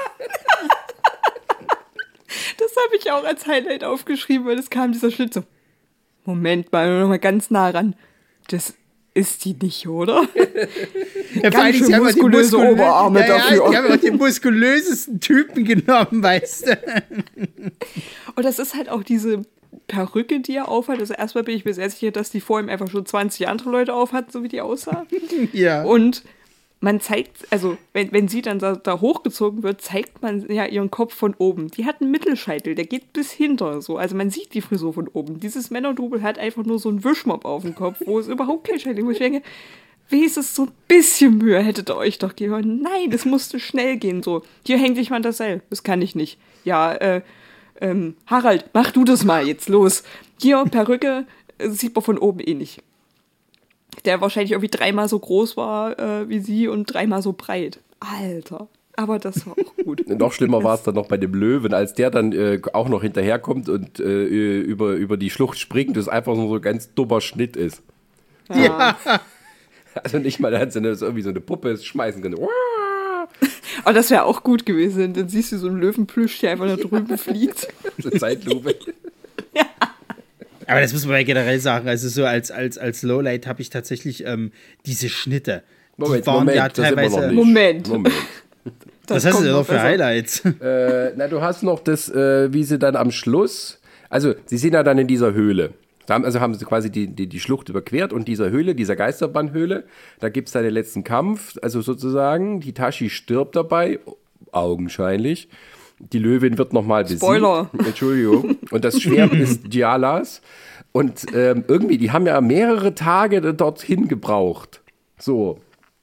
[SPEAKER 4] Das habe ich auch als Highlight aufgeschrieben, weil es kam dieser Schnitt so. Moment mal, noch mal ganz nah ran. Das ist die nicht, oder?
[SPEAKER 1] Ja, vor allen Dingen,
[SPEAKER 4] schön
[SPEAKER 1] sie haben auch die
[SPEAKER 4] muskulöse
[SPEAKER 1] muskulö-
[SPEAKER 4] Oberarme
[SPEAKER 1] ja, ja,
[SPEAKER 4] dafür.
[SPEAKER 1] Die haben auch den muskulösesten Typen genommen, weißt du.
[SPEAKER 4] Und das ist halt auch diese Perücke, die er aufhat. Also erstmal bin ich mir sehr sicher, dass die vor ihm einfach schon zwanzig andere Leute aufhat, so wie die aussah.
[SPEAKER 1] Ja.
[SPEAKER 4] Und man zeigt, also wenn, wenn sie dann da, da hochgezogen wird, zeigt man ja ihren Kopf von oben. Die hat einen Mittelscheitel, der geht bis hinter so. Also man sieht die Frisur von oben. Dieses Männerdouble hat einfach nur so einen Wischmopp auf dem Kopf, wo es überhaupt kein Scheitel ist. Wo ich denke, wenigstens so ein bisschen Mühe hättet ihr euch doch gegeben. Nein, das musste schnell gehen so. Hier hängt dich mal das Seil. Das kann ich nicht. Ja, äh, ähm, Harald, mach du das mal jetzt, los. Hier, Perücke, äh, sieht man von oben eh nicht. Der wahrscheinlich irgendwie dreimal so groß war äh, wie sie und dreimal so breit. Alter, aber das war auch gut.
[SPEAKER 3] Noch schlimmer war es dann noch bei dem Löwen, als der dann äh, auch noch hinterherkommt und äh, über, über die Schlucht springt, das einfach nur so ein ganz dummer Schnitt ist.
[SPEAKER 1] Ja.
[SPEAKER 3] Also nicht mal, da hat sie eine, so irgendwie so eine Puppe schmeißen können.
[SPEAKER 4] Aber das wäre auch gut gewesen. Dann siehst du so einen Löwenplüsch, der einfach da drüben fliegt.
[SPEAKER 3] So Zeitlupe.
[SPEAKER 1] Aber das muss man ja generell sagen. Also so als, als, als Lowlight habe ich tatsächlich ähm, diese Schnitte.
[SPEAKER 3] Moment,
[SPEAKER 1] die waren
[SPEAKER 3] Moment,
[SPEAKER 1] ja
[SPEAKER 3] das sind wir noch
[SPEAKER 1] teilweise.
[SPEAKER 3] nicht.
[SPEAKER 4] Moment.
[SPEAKER 3] Moment.
[SPEAKER 1] Was hast
[SPEAKER 4] kommt
[SPEAKER 1] du denn
[SPEAKER 4] noch
[SPEAKER 1] noch für
[SPEAKER 4] besser.
[SPEAKER 1] Highlights?
[SPEAKER 3] Äh, na, du hast noch das, äh, wie sie dann am Schluss, also sie sind ja dann in dieser Höhle. Da haben, also haben sie quasi die, die, die Schlucht überquert und dieser Höhle, dieser Geisterbahnhöhle, da gibt es dann den letzten Kampf, also sozusagen, die Tashi stirbt dabei, augenscheinlich. Die Löwin wird nochmal besiegt.
[SPEAKER 4] Spoiler.
[SPEAKER 3] Entschuldigung. Und das Schwert ist Dialas. Und ähm, irgendwie, die haben ja mehrere Tage dorthin gebraucht. So.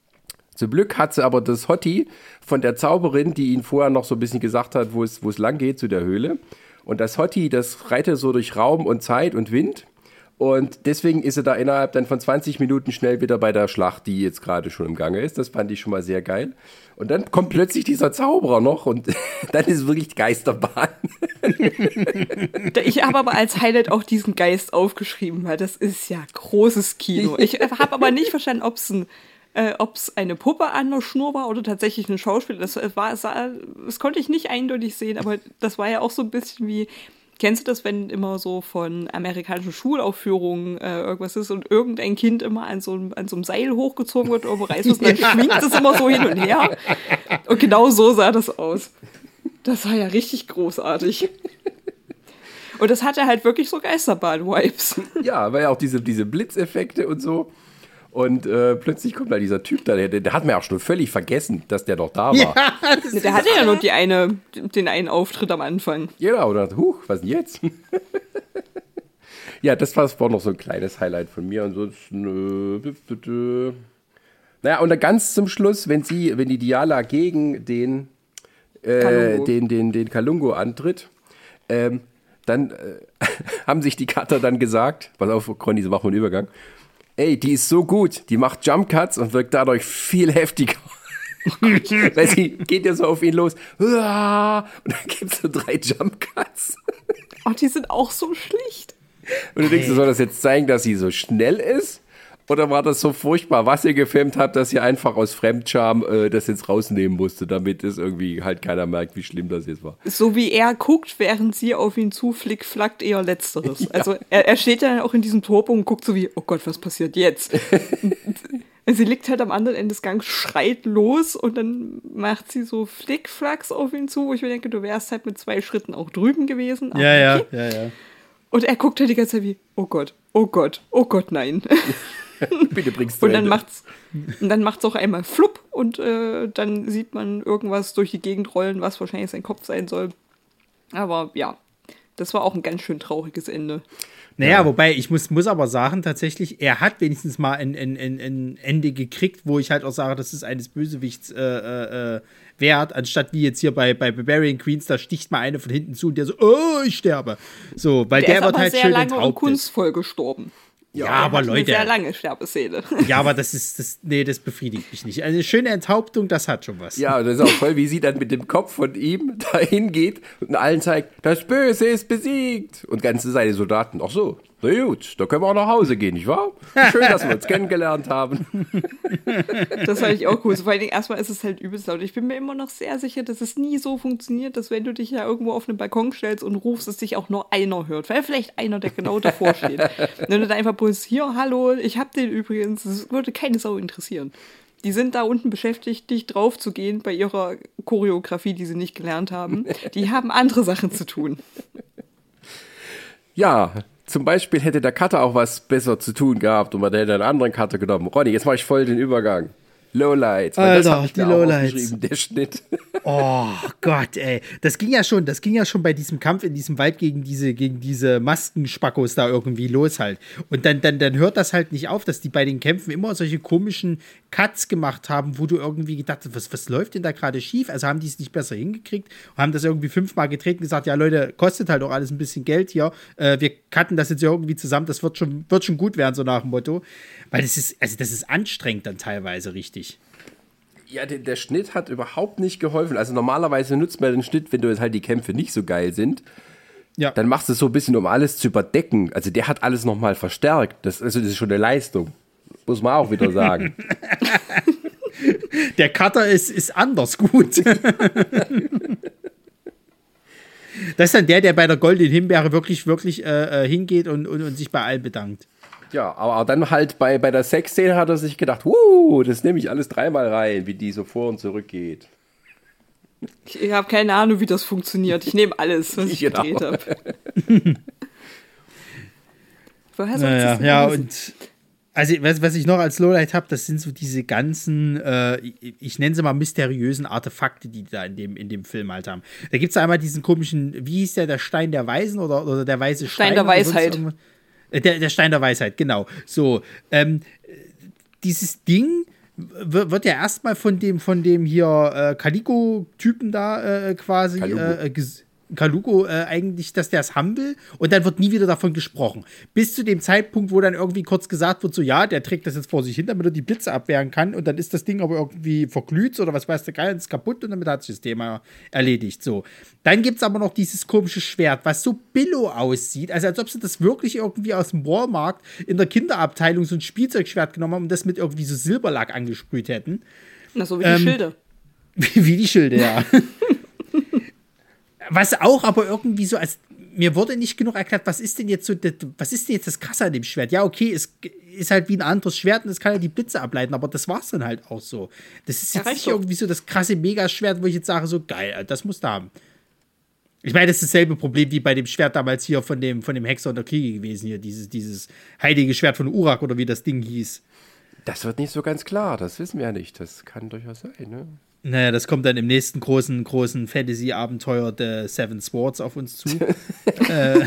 [SPEAKER 3] Zum Glück hat sie aber das Hottie von der Zauberin, die ihn vorher noch so ein bisschen gesagt hat, wo es, wo es lang geht zu der Höhle. Und das Hottie, das reitet so durch Raum und Zeit und Wind. Und deswegen ist sie da innerhalb dann von zwanzig Minuten schnell wieder bei der Schlacht, die jetzt gerade schon im Gange ist. Das fand ich schon mal sehr geil. Und dann kommt plötzlich dieser Zauberer noch und dann ist wirklich Geisterbahn.
[SPEAKER 4] Ich habe aber als Highlight auch diesen Geist aufgeschrieben, weil das ist ja großes Kino. Ich habe aber nicht verstanden, ob es ein Äh, ob es eine Puppe an der Schnur war oder tatsächlich ein Schauspieler. Das, war, das, das konnte ich nicht eindeutig sehen, aber das war ja auch so ein bisschen wie, kennst du das, wenn immer so von amerikanischen Schulaufführungen äh, irgendwas ist und irgendein Kind immer an so, an so einem Seil hochgezogen wird, irgendwo reißt und dann schwingt es immer so hin und her. Und genau so sah das aus. Das war ja richtig großartig. Und das hatte halt wirklich so Geisterbahn-Vibes.
[SPEAKER 3] Ja, weil ja auch diese, diese Blitzeffekte und so. Und äh, plötzlich kommt da dieser Typ da, der, der hat mir auch schon völlig vergessen, dass der doch da war.
[SPEAKER 4] Ja, der hatte ja nur die eine, den einen Auftritt am Anfang.
[SPEAKER 3] Genau, und dachte, huch, was denn jetzt? Ja, das war, war noch so ein kleines Highlight von mir. Ansonsten, äh, naja, und dann ganz zum Schluss, wenn sie, wenn die Diala gegen den, äh, den, den, den Kalungo antritt, ähm, dann äh, haben sich die Cutter dann gesagt, pass auf, Conny, so machen wir einen Übergang, ey, die ist so gut, die macht Jump Cuts und wirkt dadurch viel heftiger. Oh Gott, weil sie geht ja so auf ihn los. Und dann gibt es so drei Jump Cuts.
[SPEAKER 4] Oh, die sind auch so schlicht.
[SPEAKER 3] Und du denkst, soll das jetzt zeigen, dass sie so schnell ist? Oder war das so furchtbar, was ihr gefilmt habt, dass ihr einfach aus Fremdscham äh, das jetzt rausnehmen musste, damit es irgendwie halt keiner merkt, wie schlimm das jetzt war?
[SPEAKER 4] So wie er guckt, während sie auf ihn zuflick-flackt, eher Letzteres. Ja. Also er, er steht ja auch in diesem Turbo und guckt so wie, oh Gott, was passiert jetzt? Sie liegt halt am anderen Ende des Gangs, schreit los und dann macht sie so Flickflacks auf ihn zu, wo ich mir denke, du wärst halt mit zwei Schritten auch drüben gewesen.
[SPEAKER 1] Ja,
[SPEAKER 4] okay.
[SPEAKER 1] ja, ja, ja.
[SPEAKER 4] Und er guckt halt die ganze Zeit wie, oh Gott, oh Gott, oh Gott, nein.
[SPEAKER 3] Bitte bringst du
[SPEAKER 4] und dann macht's und dann macht's auch einmal flupp und äh, dann sieht man irgendwas durch die Gegend rollen, was wahrscheinlich sein Kopf sein soll. Aber ja, das war auch ein ganz schön trauriges Ende.
[SPEAKER 1] Naja, ja. Wobei, ich muss, muss aber sagen, tatsächlich, er hat wenigstens mal ein, ein, ein, ein Ende gekriegt, wo ich halt auch sage, das ist eines Bösewichts äh, äh, wert, anstatt wie jetzt hier bei, bei Barbarian Queens, da sticht mal eine von hinten zu und der so, oh, ich sterbe. So, weil der, der wird halt schön enthauptet. Der ist aber sehr lange und
[SPEAKER 4] kunstvoll gestorben.
[SPEAKER 1] Ja, ja, aber Leute.
[SPEAKER 4] Eine sehr lange Sterbeszene.
[SPEAKER 1] Ja, aber das ist, das, nee, das befriedigt mich nicht. Eine schöne Enthauptung, das hat schon was.
[SPEAKER 3] Ja, und das ist auch toll, wie sie dann mit dem Kopf von ihm dahin geht und allen zeigt, das Böse ist besiegt. Und ganze seine Soldaten, ach so, na gut, da können wir auch nach Hause gehen, nicht wahr? Schön, dass wir uns kennengelernt haben.
[SPEAKER 4] Das fand ich auch cool. So, vor allen Dingen erstmal ist es halt übelst laut. Ich bin mir immer noch sehr sicher, dass es nie so funktioniert, dass wenn du dich ja irgendwo auf einen Balkon stellst und rufst, dass dich auch nur einer hört. Weil vielleicht einer, der genau davor steht. Wenn du da einfach brüllst, hier, hallo, ich hab den übrigens, das würde keine Sau interessieren. Die sind da unten beschäftigt, dich drauf zu gehen bei ihrer Choreografie, die sie nicht gelernt haben. Die haben andere Sachen zu tun.
[SPEAKER 3] Ja, zum Beispiel hätte der Cutter auch was besser zu tun gehabt und man hätte einen anderen Cutter genommen. Ronny, jetzt mache ich voll den Übergang. Lowlights.
[SPEAKER 1] Alter,
[SPEAKER 3] das hab ich
[SPEAKER 1] die Lowlights.
[SPEAKER 3] Der Schnitt.
[SPEAKER 1] Oh Gott, ey. Das ging ja schon, das ging ja schon bei diesem Kampf in diesem Wald gegen diese, gegen diese Maskenspackos da irgendwie los halt. Und dann, dann, dann hört das halt nicht auf, dass die bei den Kämpfen immer solche komischen Cuts gemacht haben, wo du irgendwie gedacht hast, was, was läuft denn da gerade schief? Also haben die es nicht besser hingekriegt und haben das irgendwie fünfmal gedreht und gesagt, ja Leute, kostet halt auch alles ein bisschen Geld hier. Äh, wir cutten das jetzt irgendwie zusammen, das wird schon, wird schon gut werden, so nach dem Motto. Weil das ist, also das ist anstrengend dann teilweise richtig.
[SPEAKER 3] Ja, der, der Schnitt hat überhaupt nicht geholfen. Also normalerweise nutzt man den Schnitt, wenn du jetzt halt die Kämpfe nicht so geil sind. Ja. Dann machst du es so ein bisschen, um alles zu überdecken. Also der hat alles nochmal verstärkt. Das, also das ist schon eine Leistung. Muss man auch wieder sagen.
[SPEAKER 1] Der Cutter ist, ist anders gut. Das ist dann der, der bei der Goldenen Himbeere wirklich, wirklich äh, hingeht und, und, und sich bei allen bedankt.
[SPEAKER 3] Ja, aber dann halt bei, bei der Sexszene hat er sich gedacht, wuh, das nehme ich alles dreimal rein, wie die so vor und zurück geht.
[SPEAKER 4] Ich habe keine Ahnung, wie das funktioniert. Ich nehme alles, was ich genau. gedreht habe.
[SPEAKER 1] naja, ja, und also was, was ich noch als Lowlight habe, das sind so diese ganzen, äh, ich, ich nenne sie mal mysteriösen Artefakte, die die da in dem, in dem Film halt haben. Da gibt es einmal diesen komischen, wie hieß der, der Stein der Weisen oder, oder der weiße Stein?
[SPEAKER 4] Stein der Weisheit.
[SPEAKER 1] Der, der Stein der Weisheit, genau. So, ähm, dieses Ding, wird ja erstmal von dem, von dem hier äh, Calico-Typen da äh, quasi äh, ges- Kaluko äh, eigentlich, dass der es haben will und dann wird nie wieder davon gesprochen. Bis zu dem Zeitpunkt, wo dann irgendwie kurz gesagt wird, so ja, der trägt das jetzt vor sich hin, damit er die Blitze abwehren kann und dann ist das Ding aber irgendwie verglüht oder was weiß der Geil, ist kaputt und damit hat sich das Thema erledigt. So. Dann gibt es aber noch dieses komische Schwert, was so billo aussieht, also als ob sie das wirklich irgendwie aus dem Walmart in der Kinderabteilung so ein Spielzeugschwert genommen haben und das mit irgendwie so Silberlack angesprüht hätten.
[SPEAKER 4] Na, so wie die
[SPEAKER 1] ähm,
[SPEAKER 4] Schilde.
[SPEAKER 1] Wie, wie die Schilde, ja. Was auch aber irgendwie so, als mir wurde nicht genug erklärt, was ist denn jetzt so, das, was ist denn jetzt das Krasse an dem Schwert? Ja, okay, es ist halt wie ein anderes Schwert und es kann ja die Blitze ableiten, aber das war's dann halt auch so. Das ist jetzt ja, nicht doch. irgendwie so das krasse Megaschwert, wo ich jetzt sage, so geil, das musst du haben. Ich meine, das ist dasselbe Problem wie bei dem Schwert damals hier von dem, von dem Hexer und der Kriege gewesen, hier, dieses, dieses heilige Schwert von Urak oder wie das Ding hieß.
[SPEAKER 3] Das wird nicht so ganz klar, das wissen wir ja nicht, das kann durchaus sein, ne?
[SPEAKER 1] Naja, das kommt dann im nächsten großen, großen Fantasy-Abenteuer der Seven Swords auf uns zu. äh.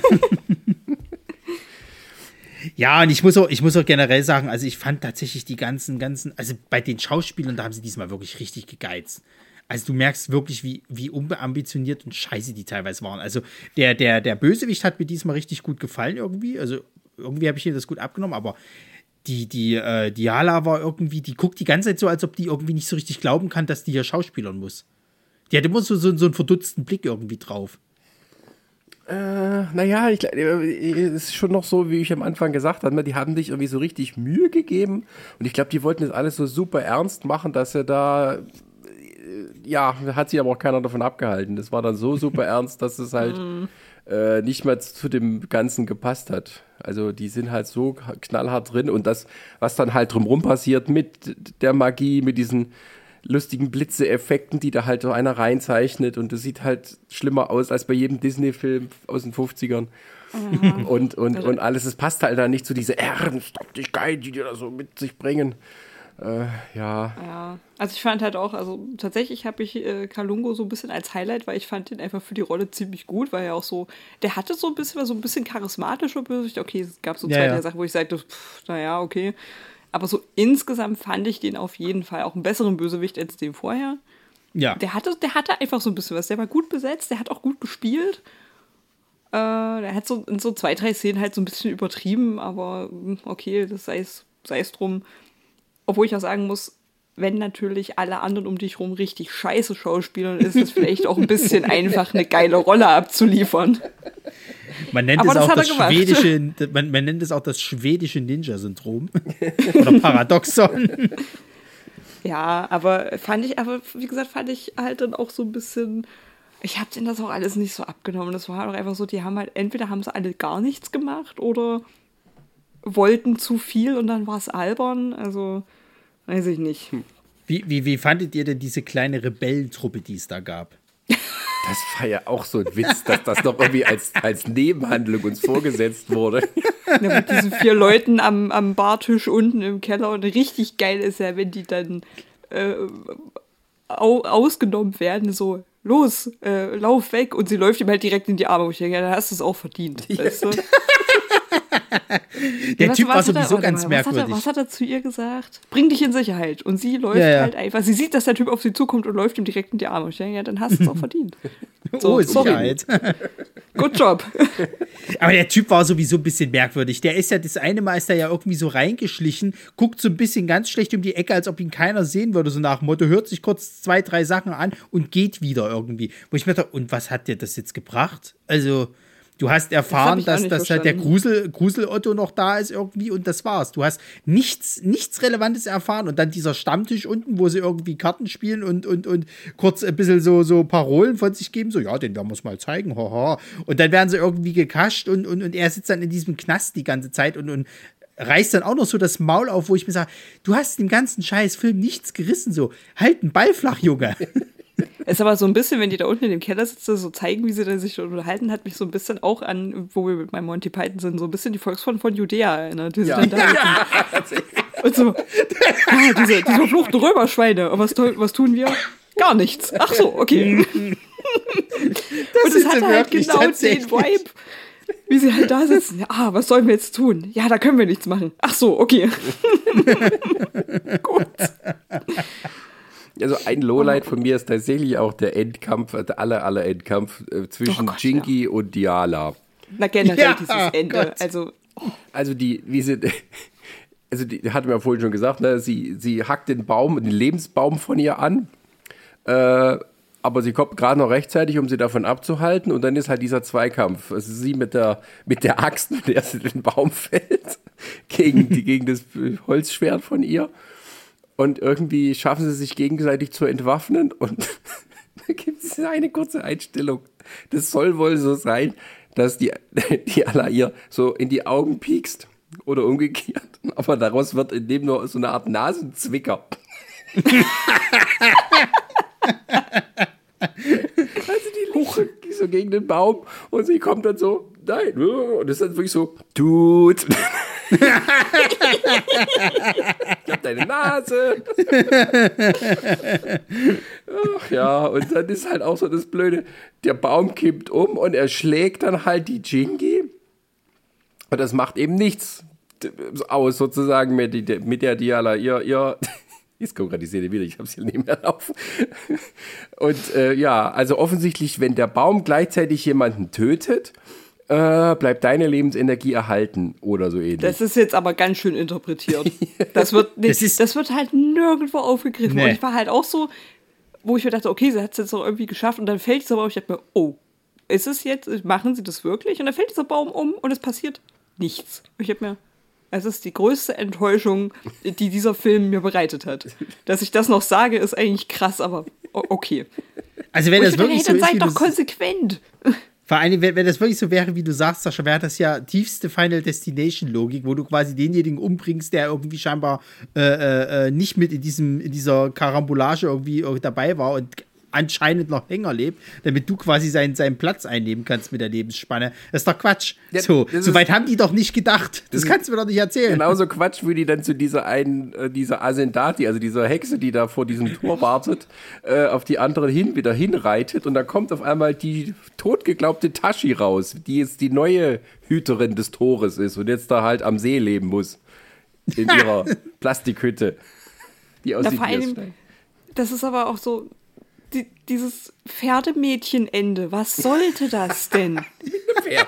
[SPEAKER 1] Ja, und ich muss, auch, ich muss auch generell sagen, also ich fand tatsächlich die ganzen, ganzen, also bei den Schauspielern, da haben sie diesmal wirklich richtig gegeizt. Also du merkst wirklich, wie, wie unambitioniert und scheiße die teilweise waren. Also der, der, der Bösewicht hat mir diesmal richtig gut gefallen irgendwie. Also irgendwie habe ich ihr das gut abgenommen, aber Die, die, äh, Diala war irgendwie, die guckt die ganze Zeit so, als ob die irgendwie nicht so richtig glauben kann, dass die hier schauspielern muss. Die hat immer so, so, so einen verdutzten Blick irgendwie drauf.
[SPEAKER 3] Äh, naja, ich, es ist schon noch so, wie ich am Anfang gesagt habe, die haben sich irgendwie so richtig Mühe gegeben und ich glaube, die wollten das alles so super ernst machen, dass sie da, ja, hat sich aber auch keiner davon abgehalten. Das war dann so super ernst, dass es halt äh, nicht mehr zu dem Ganzen gepasst hat. Also die sind halt so knallhart drin und das, was dann halt drumherum passiert mit der Magie, mit diesen lustigen Blitze-Effekten, die da halt so einer reinzeichnet und das sieht halt schlimmer aus als bei jedem Disney-Film aus den fünfzigern. Mhm. Und, und, und alles, es passt halt da nicht zu dieser Ernsthaftigkeit, die die da so mit sich bringen. Äh, ja.
[SPEAKER 4] Ja, also ich fand halt auch, also tatsächlich habe ich äh, Kalungo so ein bisschen als Highlight, weil ich fand den einfach für die Rolle ziemlich gut, weil er auch so, der hatte so ein bisschen, war so ein bisschen charismatischer Bösewicht. Okay, es gab so zwei,
[SPEAKER 1] ja,
[SPEAKER 4] drei
[SPEAKER 1] ja.
[SPEAKER 4] Sachen, wo ich sagte, pff, naja, okay. Aber so insgesamt fand ich den auf jeden Fall auch einen besseren Bösewicht als den vorher.
[SPEAKER 1] Ja.
[SPEAKER 4] Der hatte, der hatte einfach so ein bisschen was. Der war gut besetzt, der hat auch gut gespielt. Äh, der hat so in so zwei, drei Szenen halt so ein bisschen übertrieben, aber okay, das sei es, sei es drum. Obwohl ich auch sagen muss, wenn natürlich alle anderen um dich rum richtig scheiße schauspielern, ist es vielleicht auch ein bisschen einfach, eine geile Rolle abzuliefern.
[SPEAKER 1] Man nennt, es auch das schwedische, man, man nennt es auch das schwedische Ninja-Syndrom. Oder Paradoxon.
[SPEAKER 4] Ja, aber fand ich, aber wie gesagt, fand ich halt dann auch so ein bisschen, ich hab denen das auch alles nicht so abgenommen. Das war halt einfach so, die haben halt, entweder haben sie alle gar nichts gemacht oder wollten zu viel und dann war es albern, also weiß ich nicht.
[SPEAKER 1] Wie, wie, wie fandet ihr denn diese kleine Rebellentruppe, die es da gab?
[SPEAKER 3] Das war ja auch so ein Witz, dass das noch irgendwie als, als Nebenhandlung uns vorgesetzt wurde.
[SPEAKER 4] Ja, mit diesen vier Leuten am, am Bartisch unten im Keller und richtig geil ist ja, wenn die dann äh, au, ausgenommen werden, so los, äh, lauf weg und sie läuft ihm halt direkt in die Arme. Ich denke, ja, dann hast du es auch verdient, ja. Weißt du?
[SPEAKER 1] Der
[SPEAKER 4] was,
[SPEAKER 1] Typ
[SPEAKER 4] was
[SPEAKER 1] war sowieso
[SPEAKER 4] er,
[SPEAKER 1] ganz
[SPEAKER 4] was
[SPEAKER 1] merkwürdig.
[SPEAKER 4] Hat er, was hat er zu ihr gesagt? Bring dich in Sicherheit. Und sie läuft
[SPEAKER 1] ja, ja.
[SPEAKER 4] halt einfach. Sie sieht, dass der Typ auf sie zukommt und läuft ihm direkt in die Arme. Ich denke, ja, dann hast du es auch verdient.
[SPEAKER 1] So, oh, Sicherheit.
[SPEAKER 4] Good job.
[SPEAKER 1] Aber der Typ war sowieso ein bisschen merkwürdig. Der ist ja, das eine Mal ist er ja irgendwie so reingeschlichen, guckt so ein bisschen ganz schlecht um die Ecke, als ob ihn keiner sehen würde, so nach dem Motto, hört sich kurz zwei, drei Sachen an und geht wieder irgendwie. Wo ich mir dachte, und was hat dir das jetzt gebracht? Also, du hast erfahren, das dass, dass halt der Grusel, Grusel-Otto noch da ist irgendwie und das war's. Du hast nichts, nichts Relevantes erfahren und dann dieser Stammtisch unten, wo sie irgendwie Karten spielen und, und, und kurz ein bisschen so, so Parolen von sich geben, so, ja, den werden wir es mal zeigen, haha. Und dann werden sie irgendwie gekascht und, und, und er sitzt dann in diesem Knast die ganze Zeit und, und reißt dann auch noch so das Maul auf, wo ich mir sage, du hast im ganzen scheiß Film nichts gerissen, so, halt den Ball flach, Junge.
[SPEAKER 4] Ist aber so ein bisschen, wenn die da unten in dem Keller sitzen, so zeigen, wie sie da sich unterhalten, hat mich so ein bisschen auch an, wo wir mit meinem Monty Python sind, so ein bisschen die Volksfreunde von Judäa erinnert. Die ja. Sind da ja. Und so, ja, diese, diese verfluchten Römerschweine. Und was, was tun wir? Gar nichts. Ach so, okay. Und es hat halt genau den Vibe. wie sie halt da sitzen. Ja, ah, was sollen wir jetzt tun? Ja, da können wir nichts machen. Ach so, okay. Gut.
[SPEAKER 3] Also ein Lowlight von mir ist tatsächlich auch der Endkampf, der aller, aller Endkampf äh, zwischen
[SPEAKER 4] Oh Gott,
[SPEAKER 3] Jinky
[SPEAKER 4] ja.
[SPEAKER 3] und Diala.
[SPEAKER 4] Na generell
[SPEAKER 1] Ja,
[SPEAKER 4] dieses
[SPEAKER 1] oh
[SPEAKER 4] Ende.
[SPEAKER 1] Gott.
[SPEAKER 4] Also,
[SPEAKER 3] Also die, wie sie, also die hatten wir ja vorhin schon gesagt, ne, sie, sie hackt den Baum, den Lebensbaum von ihr an, äh, aber sie kommt gerade noch rechtzeitig, um sie davon abzuhalten, und dann ist halt dieser Zweikampf. Also sie mit der, mit der Axt, mit der sie den Baum fällt, gegen, die, gegen das Holzschwert von ihr. Und irgendwie schaffen sie sich gegenseitig zu entwaffnen, und da gibt es eine kurze Einstellung. Das soll wohl so sein, dass die, die Alla ihr so in die Augen piekst oder umgekehrt, aber daraus wird in dem nur so eine Art Nasenzwicker. Also die liegt so gegen den Baum und sie kommt dann so, nein, und das ist dann wirklich so, tut. Ich hab deine Nase. Ach ja, und dann ist halt auch so das Blöde, der Baum kippt um und er schlägt dann halt die Jinky. Und das macht eben nichts aus, sozusagen, mit, die, mit der Diala. Ihr, ihr, jetzt kommt gerade die Szene wieder, ich habe sie nicht mehr laufen. Und äh, ja, also offensichtlich, wenn der Baum gleichzeitig jemanden tötet, äh, bleibt deine Lebensenergie erhalten oder so ähnlich.
[SPEAKER 4] das ist jetzt aber ganz schön interpretiert. Das wird, nicht,
[SPEAKER 1] Das
[SPEAKER 4] das,
[SPEAKER 1] ist-
[SPEAKER 4] wird halt nirgendwo aufgegriffen.
[SPEAKER 1] Nee.
[SPEAKER 4] Und ich war halt auch so, wo ich mir dachte, okay, sie hat es jetzt noch irgendwie geschafft, und dann fällt es aber auf. Ich dachte mir, oh, ist es jetzt, machen sie das wirklich? Und dann fällt dieser Baum um und es passiert nichts. Und ich habe mir, es ist die größte Enttäuschung, die dieser Film mir bereitet hat. Dass ich das noch sage, ist eigentlich krass, aber o- okay.
[SPEAKER 1] Also wenn
[SPEAKER 4] Und
[SPEAKER 1] das
[SPEAKER 4] ich dachte,
[SPEAKER 1] wirklich
[SPEAKER 4] hey,
[SPEAKER 1] so
[SPEAKER 4] dann
[SPEAKER 1] ist, wie
[SPEAKER 4] seid
[SPEAKER 1] du
[SPEAKER 4] doch konsequent.
[SPEAKER 1] Vor allem, wenn, wenn das wirklich so wäre, wie du sagst, Sascha, wäre das ja tiefste Final Destination Logik, wo du quasi denjenigen umbringst, der irgendwie scheinbar äh, äh, nicht mit in diesem in dieser Karambolage irgendwie äh, dabei war und anscheinend noch länger lebt, damit du quasi seinen, seinen Platz einnehmen kannst mit der Lebensspanne. Das ist doch Quatsch.
[SPEAKER 3] Ja,
[SPEAKER 1] so,
[SPEAKER 3] das
[SPEAKER 1] so
[SPEAKER 3] ist-
[SPEAKER 1] weit haben die doch nicht gedacht. Das kannst du mir doch nicht erzählen.
[SPEAKER 3] Genauso Quatsch, wie die dann zu dieser einen, äh, dieser Asendati, also dieser Hexe, die da vor diesem Tor wartet, äh, auf die anderen hin, wieder hinreitet, und da kommt auf einmal die totgeglaubte Tashi raus, die jetzt die neue Hüterin des Tores ist und jetzt da halt am See leben muss. In ihrer Plastikhütte. Die
[SPEAKER 4] Na,
[SPEAKER 3] aussieht
[SPEAKER 4] vor
[SPEAKER 3] wie das
[SPEAKER 4] allem,
[SPEAKER 3] Stein.
[SPEAKER 4] das ist aber auch so, die, dieses Pferdemädchenende, was sollte das denn?
[SPEAKER 3] Pferd.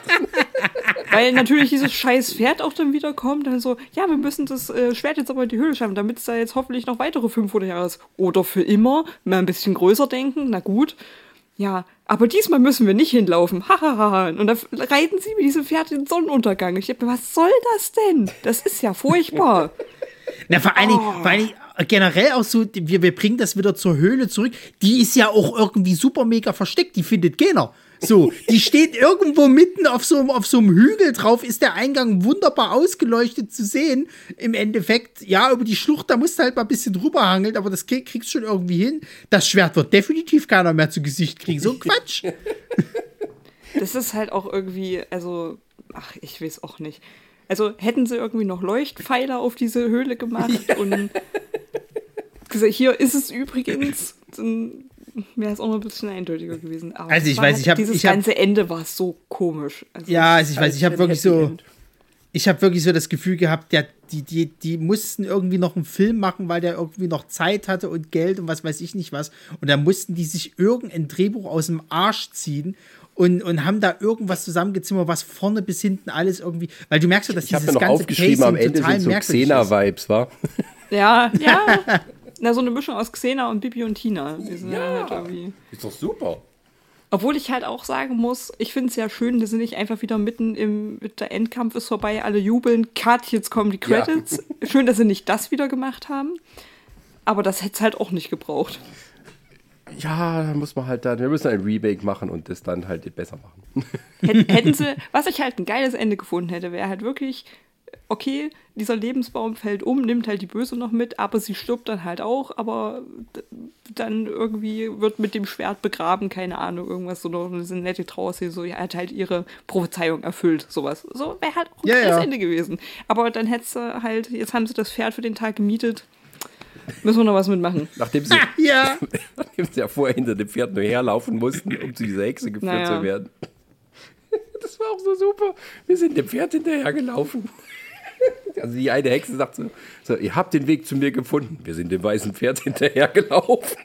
[SPEAKER 4] Weil natürlich dieses scheiß Pferd auch dann wieder kommt, dann so, ja, wir müssen das äh, Schwert jetzt aber in die Höhle schaffen, damit es da jetzt hoffentlich noch weitere fünfhundert Jahre ist. Oder für immer, mal ein bisschen größer denken, na gut. Ja, aber diesmal müssen wir nicht hinlaufen. Hahaha. Und dann reiten sie mit diesem Pferd in den Sonnenuntergang. Ich dachte mir, was soll das denn? Das ist ja furchtbar.
[SPEAKER 1] Na, vor allen Dingen, vor allen Dingen generell auch so, wir, wir bringen das wieder zur Höhle zurück. Die ist ja auch irgendwie super mega versteckt, die findet keiner. So, die steht irgendwo mitten auf so, auf so einem Hügel drauf, ist der Eingang wunderbar ausgeleuchtet zu sehen. Im Endeffekt, ja, über die Schlucht, da musst du halt mal ein bisschen drüber hangeln, aber das krieg, kriegst du schon irgendwie hin. Das Schwert wird definitiv keiner mehr zu Gesicht kriegen. So ein Quatsch.
[SPEAKER 4] Das ist halt auch irgendwie, also, ach, ich weiß auch nicht. Also hätten sie irgendwie noch Leuchtpfeiler auf diese Höhle gemacht und gesagt, hier ist es übrigens, dann wäre es auch noch ein bisschen eindeutiger gewesen. Aber
[SPEAKER 1] Also ich
[SPEAKER 4] es war
[SPEAKER 1] weiß,
[SPEAKER 4] halt,
[SPEAKER 1] ich hab-
[SPEAKER 4] dieses
[SPEAKER 1] ich hab-
[SPEAKER 4] ganze Ende war so komisch. Also
[SPEAKER 1] Ja, also ich weiß, ich habe
[SPEAKER 4] ein
[SPEAKER 1] wirklich
[SPEAKER 4] Happy
[SPEAKER 1] so,
[SPEAKER 4] End.
[SPEAKER 1] ich habe wirklich so das Gefühl gehabt, der, die, die, die mussten irgendwie noch einen Film machen, weil der irgendwie noch Zeit hatte und Geld und was weiß ich nicht was. Und dann mussten die sich irgendein Drehbuch aus dem Arsch ziehen und, und haben da irgendwas zusammengezimmert, was vorne bis hinten alles irgendwie, weil du merkst ja, dass
[SPEAKER 3] Ich habe
[SPEAKER 1] dieses
[SPEAKER 3] mir noch
[SPEAKER 1] ganze
[SPEAKER 3] aufgeschrieben, am
[SPEAKER 1] Pacing
[SPEAKER 3] Ende
[SPEAKER 1] total
[SPEAKER 3] sind so
[SPEAKER 1] merkwürdig ist.
[SPEAKER 3] Xena-Vibes, wa?
[SPEAKER 4] Ja, ja. Na, so eine Mischung aus Xena und Bibi und Tina. Die sind halt irgendwie.
[SPEAKER 3] Ist doch super.
[SPEAKER 4] Obwohl ich halt auch sagen muss, ich finde es ja schön, dass sie nicht einfach wieder mitten im, mit der Endkampf ist vorbei, alle jubeln, Cut, jetzt kommen die
[SPEAKER 3] Ja.
[SPEAKER 4] Credits. Schön, dass sie nicht das wieder gemacht haben. Aber das hätte es halt auch nicht gebraucht.
[SPEAKER 3] Ja, da muss man halt dann, wir müssen ein Remake machen und das dann halt besser machen.
[SPEAKER 4] Hätt- Hätten sie, was ich halt ein geiles Ende gefunden hätte, wäre halt wirklich, okay, dieser Lebensbaum fällt um, nimmt halt die Böse noch mit, aber sie stirbt dann halt auch, aber d- dann irgendwie wird mit dem Schwert begraben, keine Ahnung, irgendwas, so eine so eine nette Trauerszene, so, ja, er hat halt ihre Prophezeiung erfüllt, sowas. So wäre halt auch ein
[SPEAKER 1] Ja,
[SPEAKER 4] geiles
[SPEAKER 1] ja.
[SPEAKER 4] Ende gewesen. Aber dann hättest du halt, jetzt haben sie das Pferd für den Tag gemietet, müssen wir noch was mitmachen.
[SPEAKER 3] Nachdem sie,
[SPEAKER 1] Ja.
[SPEAKER 3] nachdem sie ja vorher hinter dem Pferd nur herlaufen mussten, um zu dieser Hexe geführt
[SPEAKER 4] Naja.
[SPEAKER 3] zu werden. Das war auch so super. Wir sind dem Pferd hinterhergelaufen. Also die eine Hexe sagt so, so, ihr habt den Weg zu mir gefunden. Wir sind dem weißen Pferd hinterhergelaufen.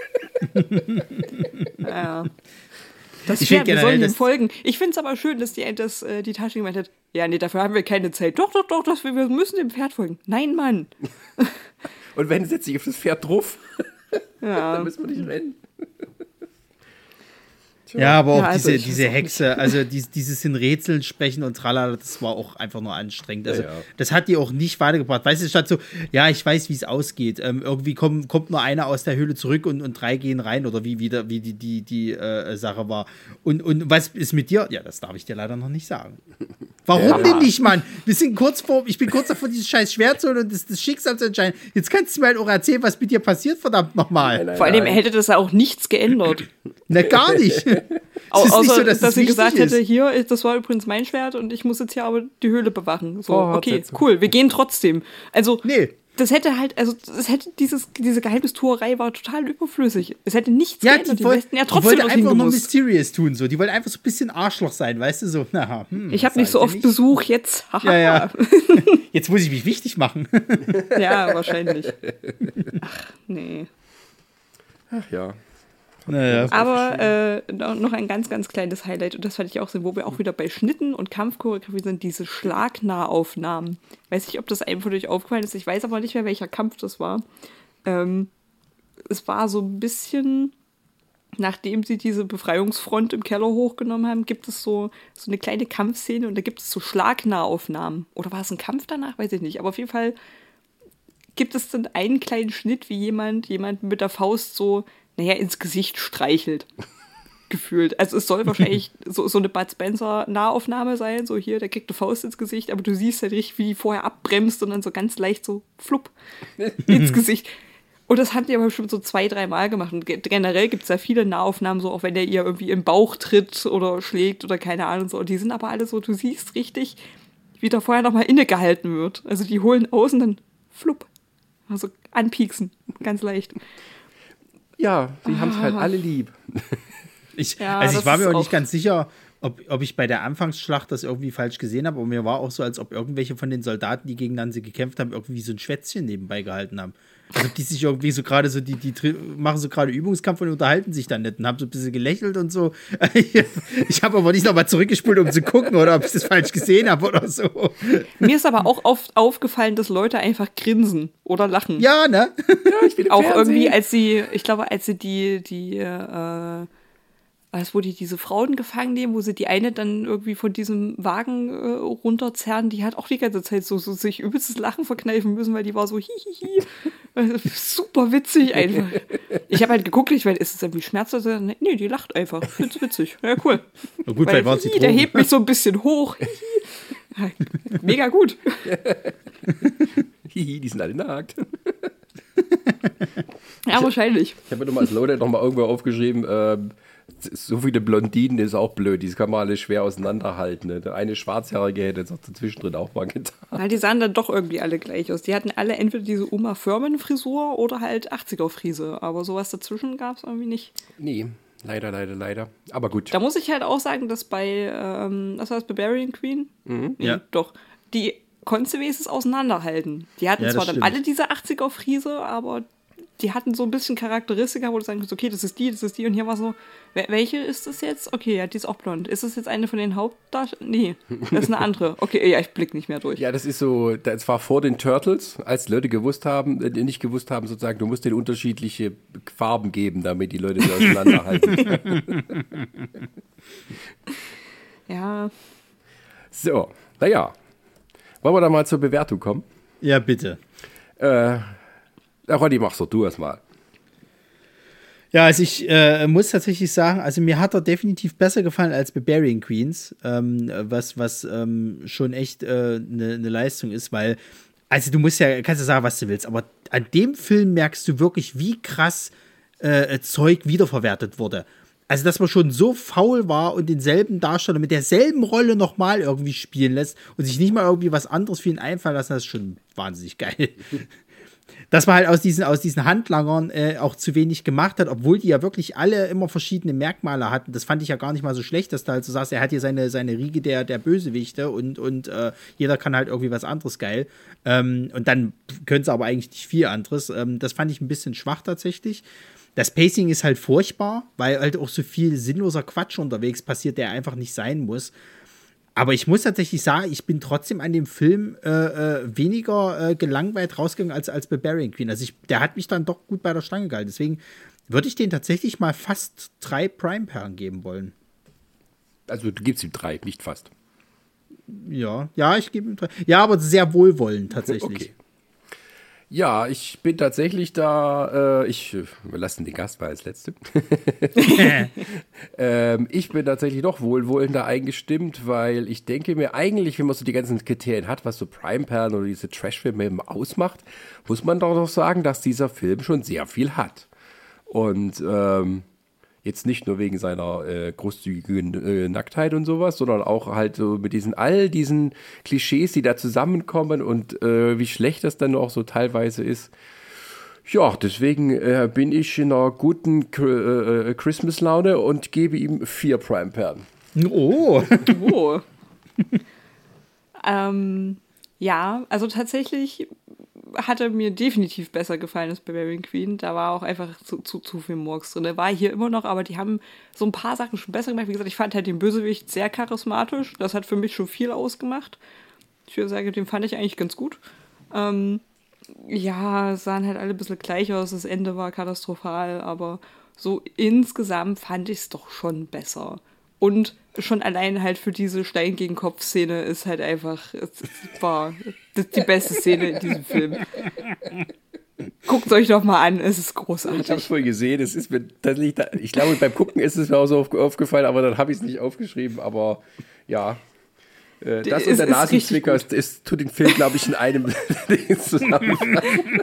[SPEAKER 4] Ja. Das
[SPEAKER 1] Ich
[SPEAKER 4] Pferd,
[SPEAKER 1] find
[SPEAKER 4] wir sollen
[SPEAKER 1] generell,
[SPEAKER 4] ihm folgen. Ich finde es aber schön, dass die, dass, äh, die Tasche gemeint hat, ja, nee, dafür haben wir keine Zeit. Doch, doch, doch, das, wir müssen dem Pferd folgen. Nein, Mann.
[SPEAKER 3] Und wenn, setzt sich auf das Pferd drauf.
[SPEAKER 4] Ja.
[SPEAKER 3] Dann müssen wir nicht rennen.
[SPEAKER 1] Ja, aber auch
[SPEAKER 4] Ja, also
[SPEAKER 1] diese,
[SPEAKER 4] ich weiß
[SPEAKER 1] diese
[SPEAKER 4] auch
[SPEAKER 1] Hexe, also dies, dieses in Rätseln sprechen und tralala, das war auch einfach nur anstrengend. Also
[SPEAKER 3] Ja, ja.
[SPEAKER 1] das hat die auch nicht weitergebracht. Weißt du, statt so, ja, ich weiß, wie es ausgeht. Ähm, irgendwie kommt, kommt nur einer aus der Höhle zurück und, und drei gehen rein oder wie wieder, wie die, die, die äh, Sache war. Und, und was ist mit dir? Ja, das darf ich dir leider noch nicht sagen. Warum
[SPEAKER 3] Ja.
[SPEAKER 1] denn nicht, Mann? Wir sind kurz vor, ich bin kurz davor, dieses scheiß Schwert zu holen und das, das Schicksal zu entscheiden. Jetzt kannst du mir halt auch erzählen, was mit dir passiert, verdammt nochmal.
[SPEAKER 3] Nein,
[SPEAKER 4] Vor allem
[SPEAKER 3] nein.
[SPEAKER 4] hätte das ja auch nichts geändert.
[SPEAKER 1] Na, gar nicht.
[SPEAKER 4] Au
[SPEAKER 1] Es ist
[SPEAKER 4] außer,
[SPEAKER 1] nicht so,
[SPEAKER 4] dass,
[SPEAKER 1] dass es
[SPEAKER 4] sie gesagt
[SPEAKER 1] wichtig
[SPEAKER 4] hätte,
[SPEAKER 1] ist.
[SPEAKER 4] hier, das war übrigens mein Schwert und ich muss jetzt hier aber die Höhle bewachen. So,
[SPEAKER 3] Oh,
[SPEAKER 4] okay,
[SPEAKER 3] Fortsetzung.
[SPEAKER 4] cool, wir gehen trotzdem. Also,
[SPEAKER 1] Nee.
[SPEAKER 4] das hätte halt, also, das hätte dieses, diese Geheimnistuerei war total überflüssig. Es hätte nichts
[SPEAKER 1] Ja,
[SPEAKER 4] geändert.
[SPEAKER 1] die, wollt,
[SPEAKER 4] hätten ja
[SPEAKER 1] die
[SPEAKER 4] trotzdem
[SPEAKER 1] wollte
[SPEAKER 4] dorthin
[SPEAKER 1] einfach nur
[SPEAKER 4] gemusst.
[SPEAKER 1] mysterious tun. So. Die wollte einfach so ein bisschen Arschloch sein, weißt du? So, na, hm,
[SPEAKER 4] Ich habe
[SPEAKER 1] das
[SPEAKER 4] nicht so
[SPEAKER 1] seid ihr
[SPEAKER 4] oft
[SPEAKER 1] nicht.
[SPEAKER 4] Besuch jetzt. Haha.
[SPEAKER 1] Ja, ja. Jetzt muss ich mich wichtig machen.
[SPEAKER 4] Ja, wahrscheinlich. Ach, nee.
[SPEAKER 3] Ach ja.
[SPEAKER 1] Naja.
[SPEAKER 4] Aber äh, noch noch ein ganz, ganz kleines Highlight, und das fand ich auch so, wo wir auch wieder bei Schnitten und Kampfchoreografie sind, diese Schlagnahaufnahmen. Weiß nicht, ob das einem von euch aufgefallen ist, ich weiß aber nicht mehr, welcher Kampf das war. Ähm, es war so ein bisschen, nachdem sie diese Befreiungsfront im Keller hochgenommen haben, gibt es so, so eine kleine Kampfszene und da gibt es so Schlagnahaufnahmen. Oder war es ein Kampf danach? Weiß ich nicht. Aber auf jeden Fall gibt es dann einen kleinen Schnitt, wie jemand jemanden mit der Faust so, naja, ins Gesicht streichelt. Gefühlt. Also es soll wahrscheinlich so, so eine Bud Spencer-Nahaufnahme sein, so hier, der kriegt eine Faust ins Gesicht, aber du siehst halt richtig, wie die vorher abbremst und dann so ganz leicht so flupp ins Gesicht. Und das haben die aber schon so zwei, drei Mal gemacht. Und generell gibt es ja viele Nahaufnahmen, so auch wenn der ihr irgendwie im Bauch tritt oder schlägt oder keine Ahnung so. Und die sind aber alle so, du siehst richtig, wie da vorher nochmal innegehalten wird. Also die holen aus und dann flupp. Also anpieksen. Ganz leicht.
[SPEAKER 3] Ja, die haben es halt alle lieb.
[SPEAKER 1] Ich,
[SPEAKER 4] Ja,
[SPEAKER 1] also ich
[SPEAKER 4] das
[SPEAKER 1] war mir
[SPEAKER 4] ist
[SPEAKER 1] auch nicht
[SPEAKER 4] auch-
[SPEAKER 1] ganz sicher, ob, ob ich bei der Anfangsschlacht das irgendwie falsch gesehen habe, aber mir war auch so, als ob irgendwelche von den Soldaten, die gegen Nancy gekämpft haben, irgendwie so ein Schwätzchen nebenbei gehalten haben. Also die sich irgendwie so gerade so, die, die tri- machen so gerade Übungskampf und unterhalten sich dann nicht und haben so ein bisschen gelächelt und so. Ich habe aber nicht nochmal zurückgespult, um zu gucken, oder ob ich das falsch gesehen habe oder so.
[SPEAKER 4] Mir ist aber auch oft aufgefallen, dass Leute einfach grinsen oder lachen.
[SPEAKER 1] Ja, ne?
[SPEAKER 3] Ja, ich bin im
[SPEAKER 4] Auch
[SPEAKER 3] Fernsehen.
[SPEAKER 4] irgendwie, als sie, ich glaube, als sie die, die, äh, als wo die diese Frauen gefangen nehmen, wo sie die eine dann irgendwie von diesem Wagen äh, runterzerren, die hat auch die ganze Zeit so, so sich übelstes Lachen verkneifen müssen, weil die war so hihihi. Also, super witzig einfach. Ich habe halt geguckt, ich meine, ist es irgendwie schmerzhaft? Nee, die lacht einfach. Find's witzig. Ja, cool.
[SPEAKER 1] Na gut,
[SPEAKER 4] Weil,
[SPEAKER 1] vielleicht waren sie
[SPEAKER 4] hihi, der
[SPEAKER 1] Drogen.
[SPEAKER 4] hebt mich so ein bisschen hoch. Hihi. Ja, mega gut.
[SPEAKER 3] Hihi, die sind alle nackt.
[SPEAKER 4] Ja, wahrscheinlich.
[SPEAKER 3] Ich habe mir nochmal als Lowlight nochmal irgendwo aufgeschrieben, ähm, so viele Blondinen ist auch blöd, die kann man alle schwer auseinanderhalten. Ne? Der eine Schwarzhaarige hätte jetzt auch dazwischendrin auch mal getan.
[SPEAKER 4] Weil die sahen dann doch irgendwie alle gleich aus. Die hatten alle entweder diese Uma Thurman-Frisur oder halt achtziger-Frise. Aber sowas dazwischen gab es irgendwie nicht.
[SPEAKER 3] Nee, leider, leider, leider. Aber gut.
[SPEAKER 4] Da muss ich halt auch sagen, dass bei, ähm, was war das, Barbarian Queen? Mhm. Nee,
[SPEAKER 1] Ja.
[SPEAKER 4] Doch. Die konnten sie wenigstens auseinanderhalten. Die hatten
[SPEAKER 1] Ja, das
[SPEAKER 4] zwar dann
[SPEAKER 1] stimmt.
[SPEAKER 4] alle diese achtziger-Frise, aber die hatten so ein bisschen Charakteristika, wo du sagen kannst, okay, das ist die, das ist die. Und hier war so, wel- welche ist das jetzt? Okay, ja, die ist auch blond. Ist das jetzt eine von den Hauptdarstellern? Nee, das ist eine andere. Okay, ja, ich blick nicht mehr durch.
[SPEAKER 3] Ja, das ist so, das war vor den Turtles, als die Leute gewusst haben, äh, nicht gewusst haben, sozusagen, du musst denen unterschiedliche Farben geben, damit die Leute sie auseinanderhalten.
[SPEAKER 4] Ja,
[SPEAKER 3] So, naja. Wollen wir da mal zur Bewertung kommen?
[SPEAKER 1] Ja, bitte.
[SPEAKER 3] Äh, ja, Ronny, mach's doch du erstmal.
[SPEAKER 1] Ja, also ich äh, muss tatsächlich sagen, also mir hat er definitiv besser gefallen als Barbarian Queens, ähm, was, was ähm, schon echt eine äh, ne, ne Leistung ist, weil, also du musst ja, kannst ja sagen, was du willst, aber an dem Film merkst du wirklich, wie krass äh, Zeug wiederverwertet wurde. Also, dass man schon so faul war und denselben Darsteller mit derselben Rolle nochmal irgendwie spielen lässt und sich nicht mal irgendwie was anderes für ihn einfallen lassen, das ist schon wahnsinnig geil. dass man halt aus diesen, aus diesen Handlangern äh, auch zu wenig gemacht hat, obwohl die ja wirklich alle immer verschiedene Merkmale hatten. Das fand ich ja gar nicht mal so schlecht, dass du halt so sagst, er hat hier seine, seine Riege der, der Bösewichte und, und äh, jeder kann halt irgendwie was anderes geil. Ähm, und dann können sie aber eigentlich nicht viel anderes. Ähm, das fand ich ein bisschen schwach tatsächlich. Das Pacing ist halt furchtbar, weil halt auch so viel sinnloser Quatsch unterwegs passiert, der einfach nicht sein muss. Aber ich muss tatsächlich sagen, ich bin trotzdem an dem Film äh, äh, weniger äh, gelangweilt rausgegangen als, als Barbarian Queen. Also ich, der hat mich dann doch gut bei der Stange gehalten. Deswegen würde ich den tatsächlich mal fast drei Prime-Perlen geben wollen.
[SPEAKER 3] Also du gibst ihm drei, nicht fast.
[SPEAKER 1] Ja, ja, ich gebe ihm drei. Ja, aber sehr wohlwollend tatsächlich.
[SPEAKER 3] Okay. Ja, ich bin tatsächlich da, äh, ich, wir lassen den Gast mal als Letzte. ähm, ich bin tatsächlich doch wohlwollender eingestimmt, weil ich denke mir eigentlich, wenn man so die ganzen Kriterien hat, was so Prime-Perlen oder diese Trash-Filme eben ausmacht, muss man doch noch sagen, dass dieser Film schon sehr viel hat. Und ähm, jetzt nicht nur wegen seiner äh, großzügigen äh, Nacktheit und sowas, sondern auch halt so mit diesen all diesen Klischees, die da zusammenkommen und äh, wie schlecht das dann auch so teilweise ist. Ja, deswegen äh, bin ich in einer guten äh, Christmas-Laune und gebe ihm vier Prime-Perlen.
[SPEAKER 1] Oh.
[SPEAKER 4] Oh. ähm, ja, also tatsächlich hat er mir definitiv besser gefallen als Barbarian Queen. Da war auch einfach zu, zu, zu viel Murks drin. Der war hier immer noch, aber die haben so ein paar Sachen schon besser gemacht. Wie gesagt, ich fand halt den Bösewicht sehr charismatisch. Das hat für mich schon viel ausgemacht. Ich würde sagen, den fand ich eigentlich ganz gut. Ähm, ja, sahen halt alle ein bisschen gleich aus. Das Ende war katastrophal, aber so insgesamt fand ich es doch schon besser. Und schon allein halt für diese Stein gegen Kopf-Szene ist halt einfach, es war das ist die beste Szene in diesem Film. Guckt es euch doch mal an, es ist großartig.
[SPEAKER 3] Ich habe es voll gesehen, es ist mir tatsächlich, da, ich glaube beim Gucken ist es mir auch so auf, aufgefallen, aber dann habe ich es nicht aufgeschrieben, aber ja. Äh, das
[SPEAKER 4] es,
[SPEAKER 3] und der Nasenzwicker, es, es tut den Film, glaube ich, in einem zusammenfassen.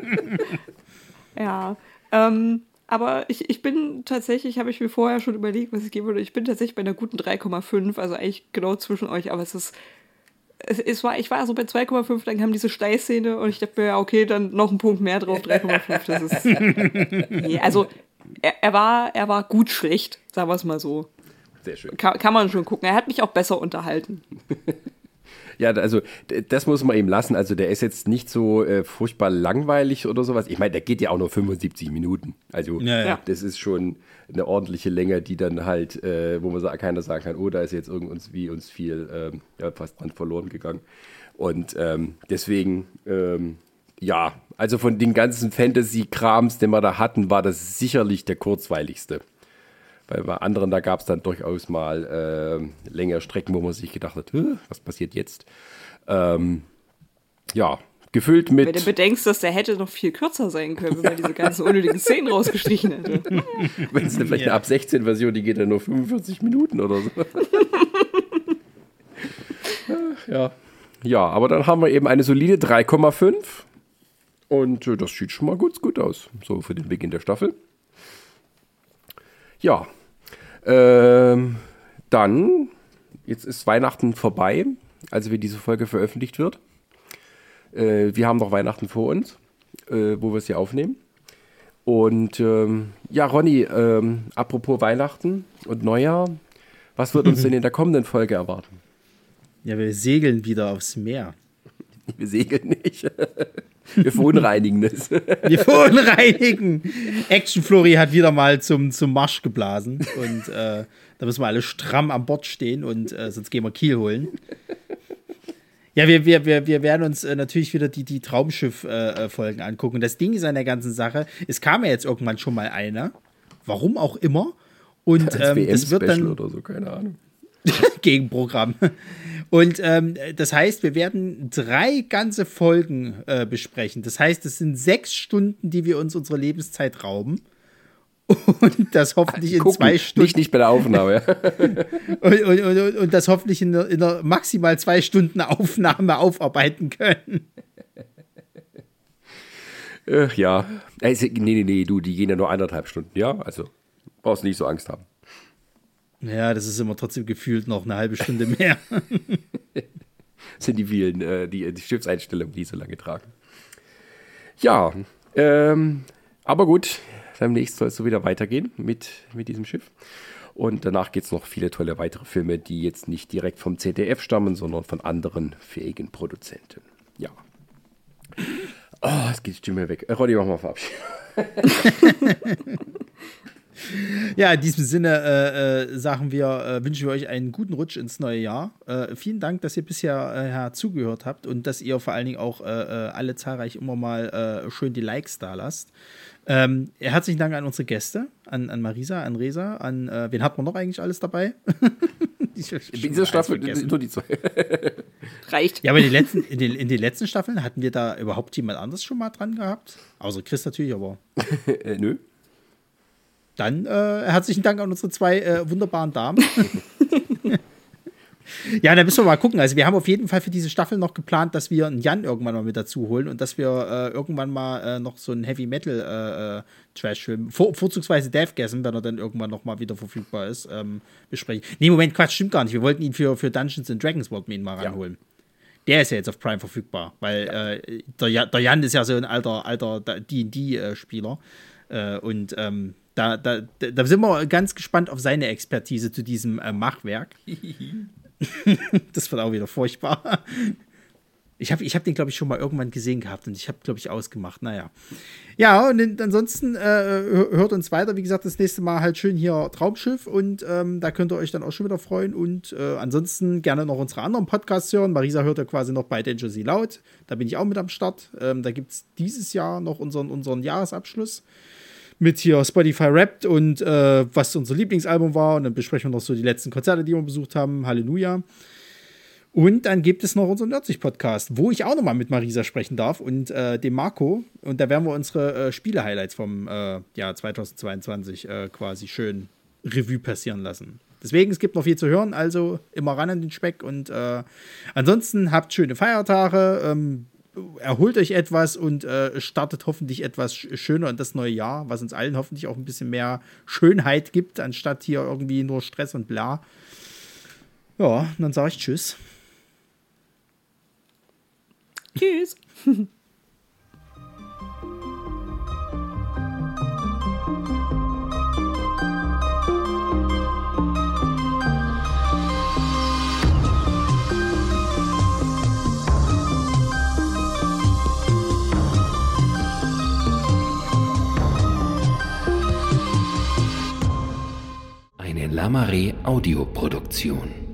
[SPEAKER 4] Ja, ähm, aber ich, ich bin tatsächlich, habe ich mir vorher schon überlegt, was ich geben würde. Ich bin tatsächlich bei einer guten drei Komma fünf, also eigentlich genau zwischen euch, aber es ist, es, es war, ich war so bei zwei Komma fünf, dann kam diese Steißszene und ich dachte mir, ja, okay, dann noch ein Punkt mehr drauf, drei Komma fünf, das ist, nee, also, er, er war, er war gut schlecht, sagen wir es mal so.
[SPEAKER 3] Sehr schön.
[SPEAKER 4] Kann, kann man schon gucken, er hat mich auch besser unterhalten.
[SPEAKER 3] Ja, also das muss man ihm lassen. Also der ist jetzt nicht so äh, furchtbar langweilig oder sowas. Ich meine, der geht ja auch nur fünfundsiebzig Minuten. Also
[SPEAKER 1] ja, ja.
[SPEAKER 3] Das ist schon eine ordentliche Länge, die dann halt, äh, wo man sa- keiner sagen kann, oh, da ist jetzt irgendwie uns viel ähm, ja, fast dran verloren gegangen. Und ähm, deswegen, ähm, ja, also von den ganzen Fantasy-Krams, den wir da hatten, war das sicherlich der kurzweiligste. Weil bei anderen, da gab es dann durchaus mal äh, längere Strecken, wo man sich gedacht hat, was passiert jetzt? Ähm, ja, gefüllt mit...
[SPEAKER 4] Wenn du bedenkst, dass der hätte noch viel kürzer sein können, wenn man diese ganzen unnötigen Szenen rausgestrichen hätte.
[SPEAKER 3] Wenn es vielleicht
[SPEAKER 1] Ja.
[SPEAKER 3] eine ab sechzehn Version, die geht dann nur fünfundvierzig Minuten oder so. ja. ja, aber dann haben wir eben eine solide drei Komma fünf. Und äh, das sieht schon mal gut, gut aus, so für den Beginn der Staffel. Ja, ähm, dann, jetzt ist Weihnachten vorbei, als wie diese Folge veröffentlicht wird. Äh, wir haben noch Weihnachten vor uns, äh, wo wir es hier aufnehmen. Und ähm, ja, Ronny, ähm, apropos Weihnachten und Neujahr, was wird uns denn in der kommenden Folge erwarten?
[SPEAKER 1] Ja, wir segeln wieder aufs Meer.
[SPEAKER 3] Wir segeln nicht. Wir verunreinigen das.
[SPEAKER 1] Wir verunreinigen. Action Flori hat wieder mal zum, zum Marsch geblasen. Und äh, da müssen wir alle stramm an Bord stehen und äh, sonst gehen wir Kiel holen. Ja, wir, wir, wir, wir werden uns äh, natürlich wieder die, die Traumschiff-Folgen äh, angucken. Das Ding ist an der ganzen Sache, es kam ja jetzt irgendwann schon mal eine. Warum auch immer. Und ähm, das wird dann
[SPEAKER 3] oder so, keine Ahnung.
[SPEAKER 1] Gegenprogramm. Und ähm, das heißt, wir werden drei ganze Folgen äh, besprechen. Das heißt, es sind sechs Stunden, die wir uns unsere Lebenszeit rauben. Und das hoffentlich in
[SPEAKER 3] Gucken,
[SPEAKER 1] zwei Stunden.
[SPEAKER 3] Nicht, nicht bei der Aufnahme.
[SPEAKER 1] und, und, und, und das hoffentlich in einer, in einer maximal zwei Stunden Aufnahme aufarbeiten können.
[SPEAKER 3] äh, ja. Also, nee, nee, nee, du, die gehen ja nur eineinhalb Stunden, ja? Also, brauchst nicht so Angst haben.
[SPEAKER 1] Ja, das ist immer trotzdem gefühlt noch eine halbe Stunde mehr.
[SPEAKER 3] Das sind die vielen, äh, die, die Schiffseinstellungen, die so lange tragen. Ja, Ähm, aber gut, demnächst soll es so wieder weitergehen mit, mit diesem Schiff. Und danach geht es noch viele tolle weitere Filme, die jetzt nicht direkt vom Z D F stammen, sondern von anderen fähigen Produzenten. Ja. Oh, es geht die Stimme weg. Äh, Ronny, mach mal Verabschiedung.
[SPEAKER 1] Ja, in diesem Sinne äh, äh, sagen wir, äh, wünschen wir euch einen guten Rutsch ins neue Jahr. Äh, vielen Dank, dass ihr bisher äh, zugehört habt und dass ihr vor allen Dingen auch äh, alle zahlreich immer mal äh, schön die Likes da lasst. Ähm, herzlichen Dank an unsere Gäste, an, an Marisa, an Reza, an äh, wen hat man noch eigentlich alles dabei?
[SPEAKER 3] In dieser Staffel nur die zwei.
[SPEAKER 4] Reicht.
[SPEAKER 1] Ja, aber in den, letzten, in, den, in den letzten Staffeln hatten wir da überhaupt jemand anderes schon mal dran gehabt? Außer Chris natürlich, aber.
[SPEAKER 3] äh, nö.
[SPEAKER 1] Dann äh, herzlichen Dank an unsere zwei äh, wunderbaren Damen. Ja, da müssen wir mal gucken. Also wir haben auf jeden Fall für diese Staffel noch geplant, dass wir einen Jan irgendwann mal mit dazu holen und dass wir äh, irgendwann mal äh, noch so einen Heavy-Metal-Trash-Film, äh, vor, vorzugsweise Deathgasm, wenn er dann irgendwann noch mal wieder verfügbar ist, ähm, besprechen. Nee, Moment, Quatsch, stimmt gar nicht. Wir wollten ihn für, für Dungeons and Dragons wollten wir ihn mal ranholen. Ja. Der ist ja jetzt auf Prime verfügbar, weil ja. äh, der, der Jan ist ja so ein alter, alter D und D-Spieler äh, und ähm, Da, da, da sind wir ganz gespannt auf seine Expertise zu diesem äh, Machwerk. Das wird auch wieder furchtbar. Ich habe ich hab den, glaube ich, schon mal irgendwann gesehen gehabt und ich habe, glaube ich, ausgemacht. Naja. Ja, und ansonsten äh, hört uns weiter. Wie gesagt, das nächste Mal halt schön hier Traumschiff und ähm, da könnt ihr euch dann auch schon wieder freuen. Und äh, ansonsten gerne noch unsere anderen Podcasts hören. Marisa hört ja quasi noch bei Dangerously Loud. Da bin ich auch mit am Start. Ähm, da gibt es dieses Jahr noch unseren, unseren Jahresabschluss mit hier Spotify Wrapped und äh, was unser Lieblingsalbum war. Und dann besprechen wir noch so die letzten Konzerte, die wir besucht haben. Halleluja. Und dann gibt es noch unseren Nerdsich-Podcast, wo ich auch nochmal mit Marisa sprechen darf und äh, dem Marco. Und da werden wir unsere äh, Spiele-Highlights vom äh, Jahr zweitausendzweiundzwanzig äh, quasi schön Revue passieren lassen. Deswegen, es gibt noch viel zu hören, also immer ran an den Speck. Und äh, ansonsten habt schöne Feiertage, ähm, erholt euch etwas und äh, startet hoffentlich etwas schöner in das neue Jahr, was uns allen hoffentlich auch ein bisschen mehr Schönheit gibt, anstatt hier irgendwie nur Stress und bla. Ja, und dann sage ich Tschüss.
[SPEAKER 4] Tschüss.
[SPEAKER 5] Eine Lamare Audioproduktion.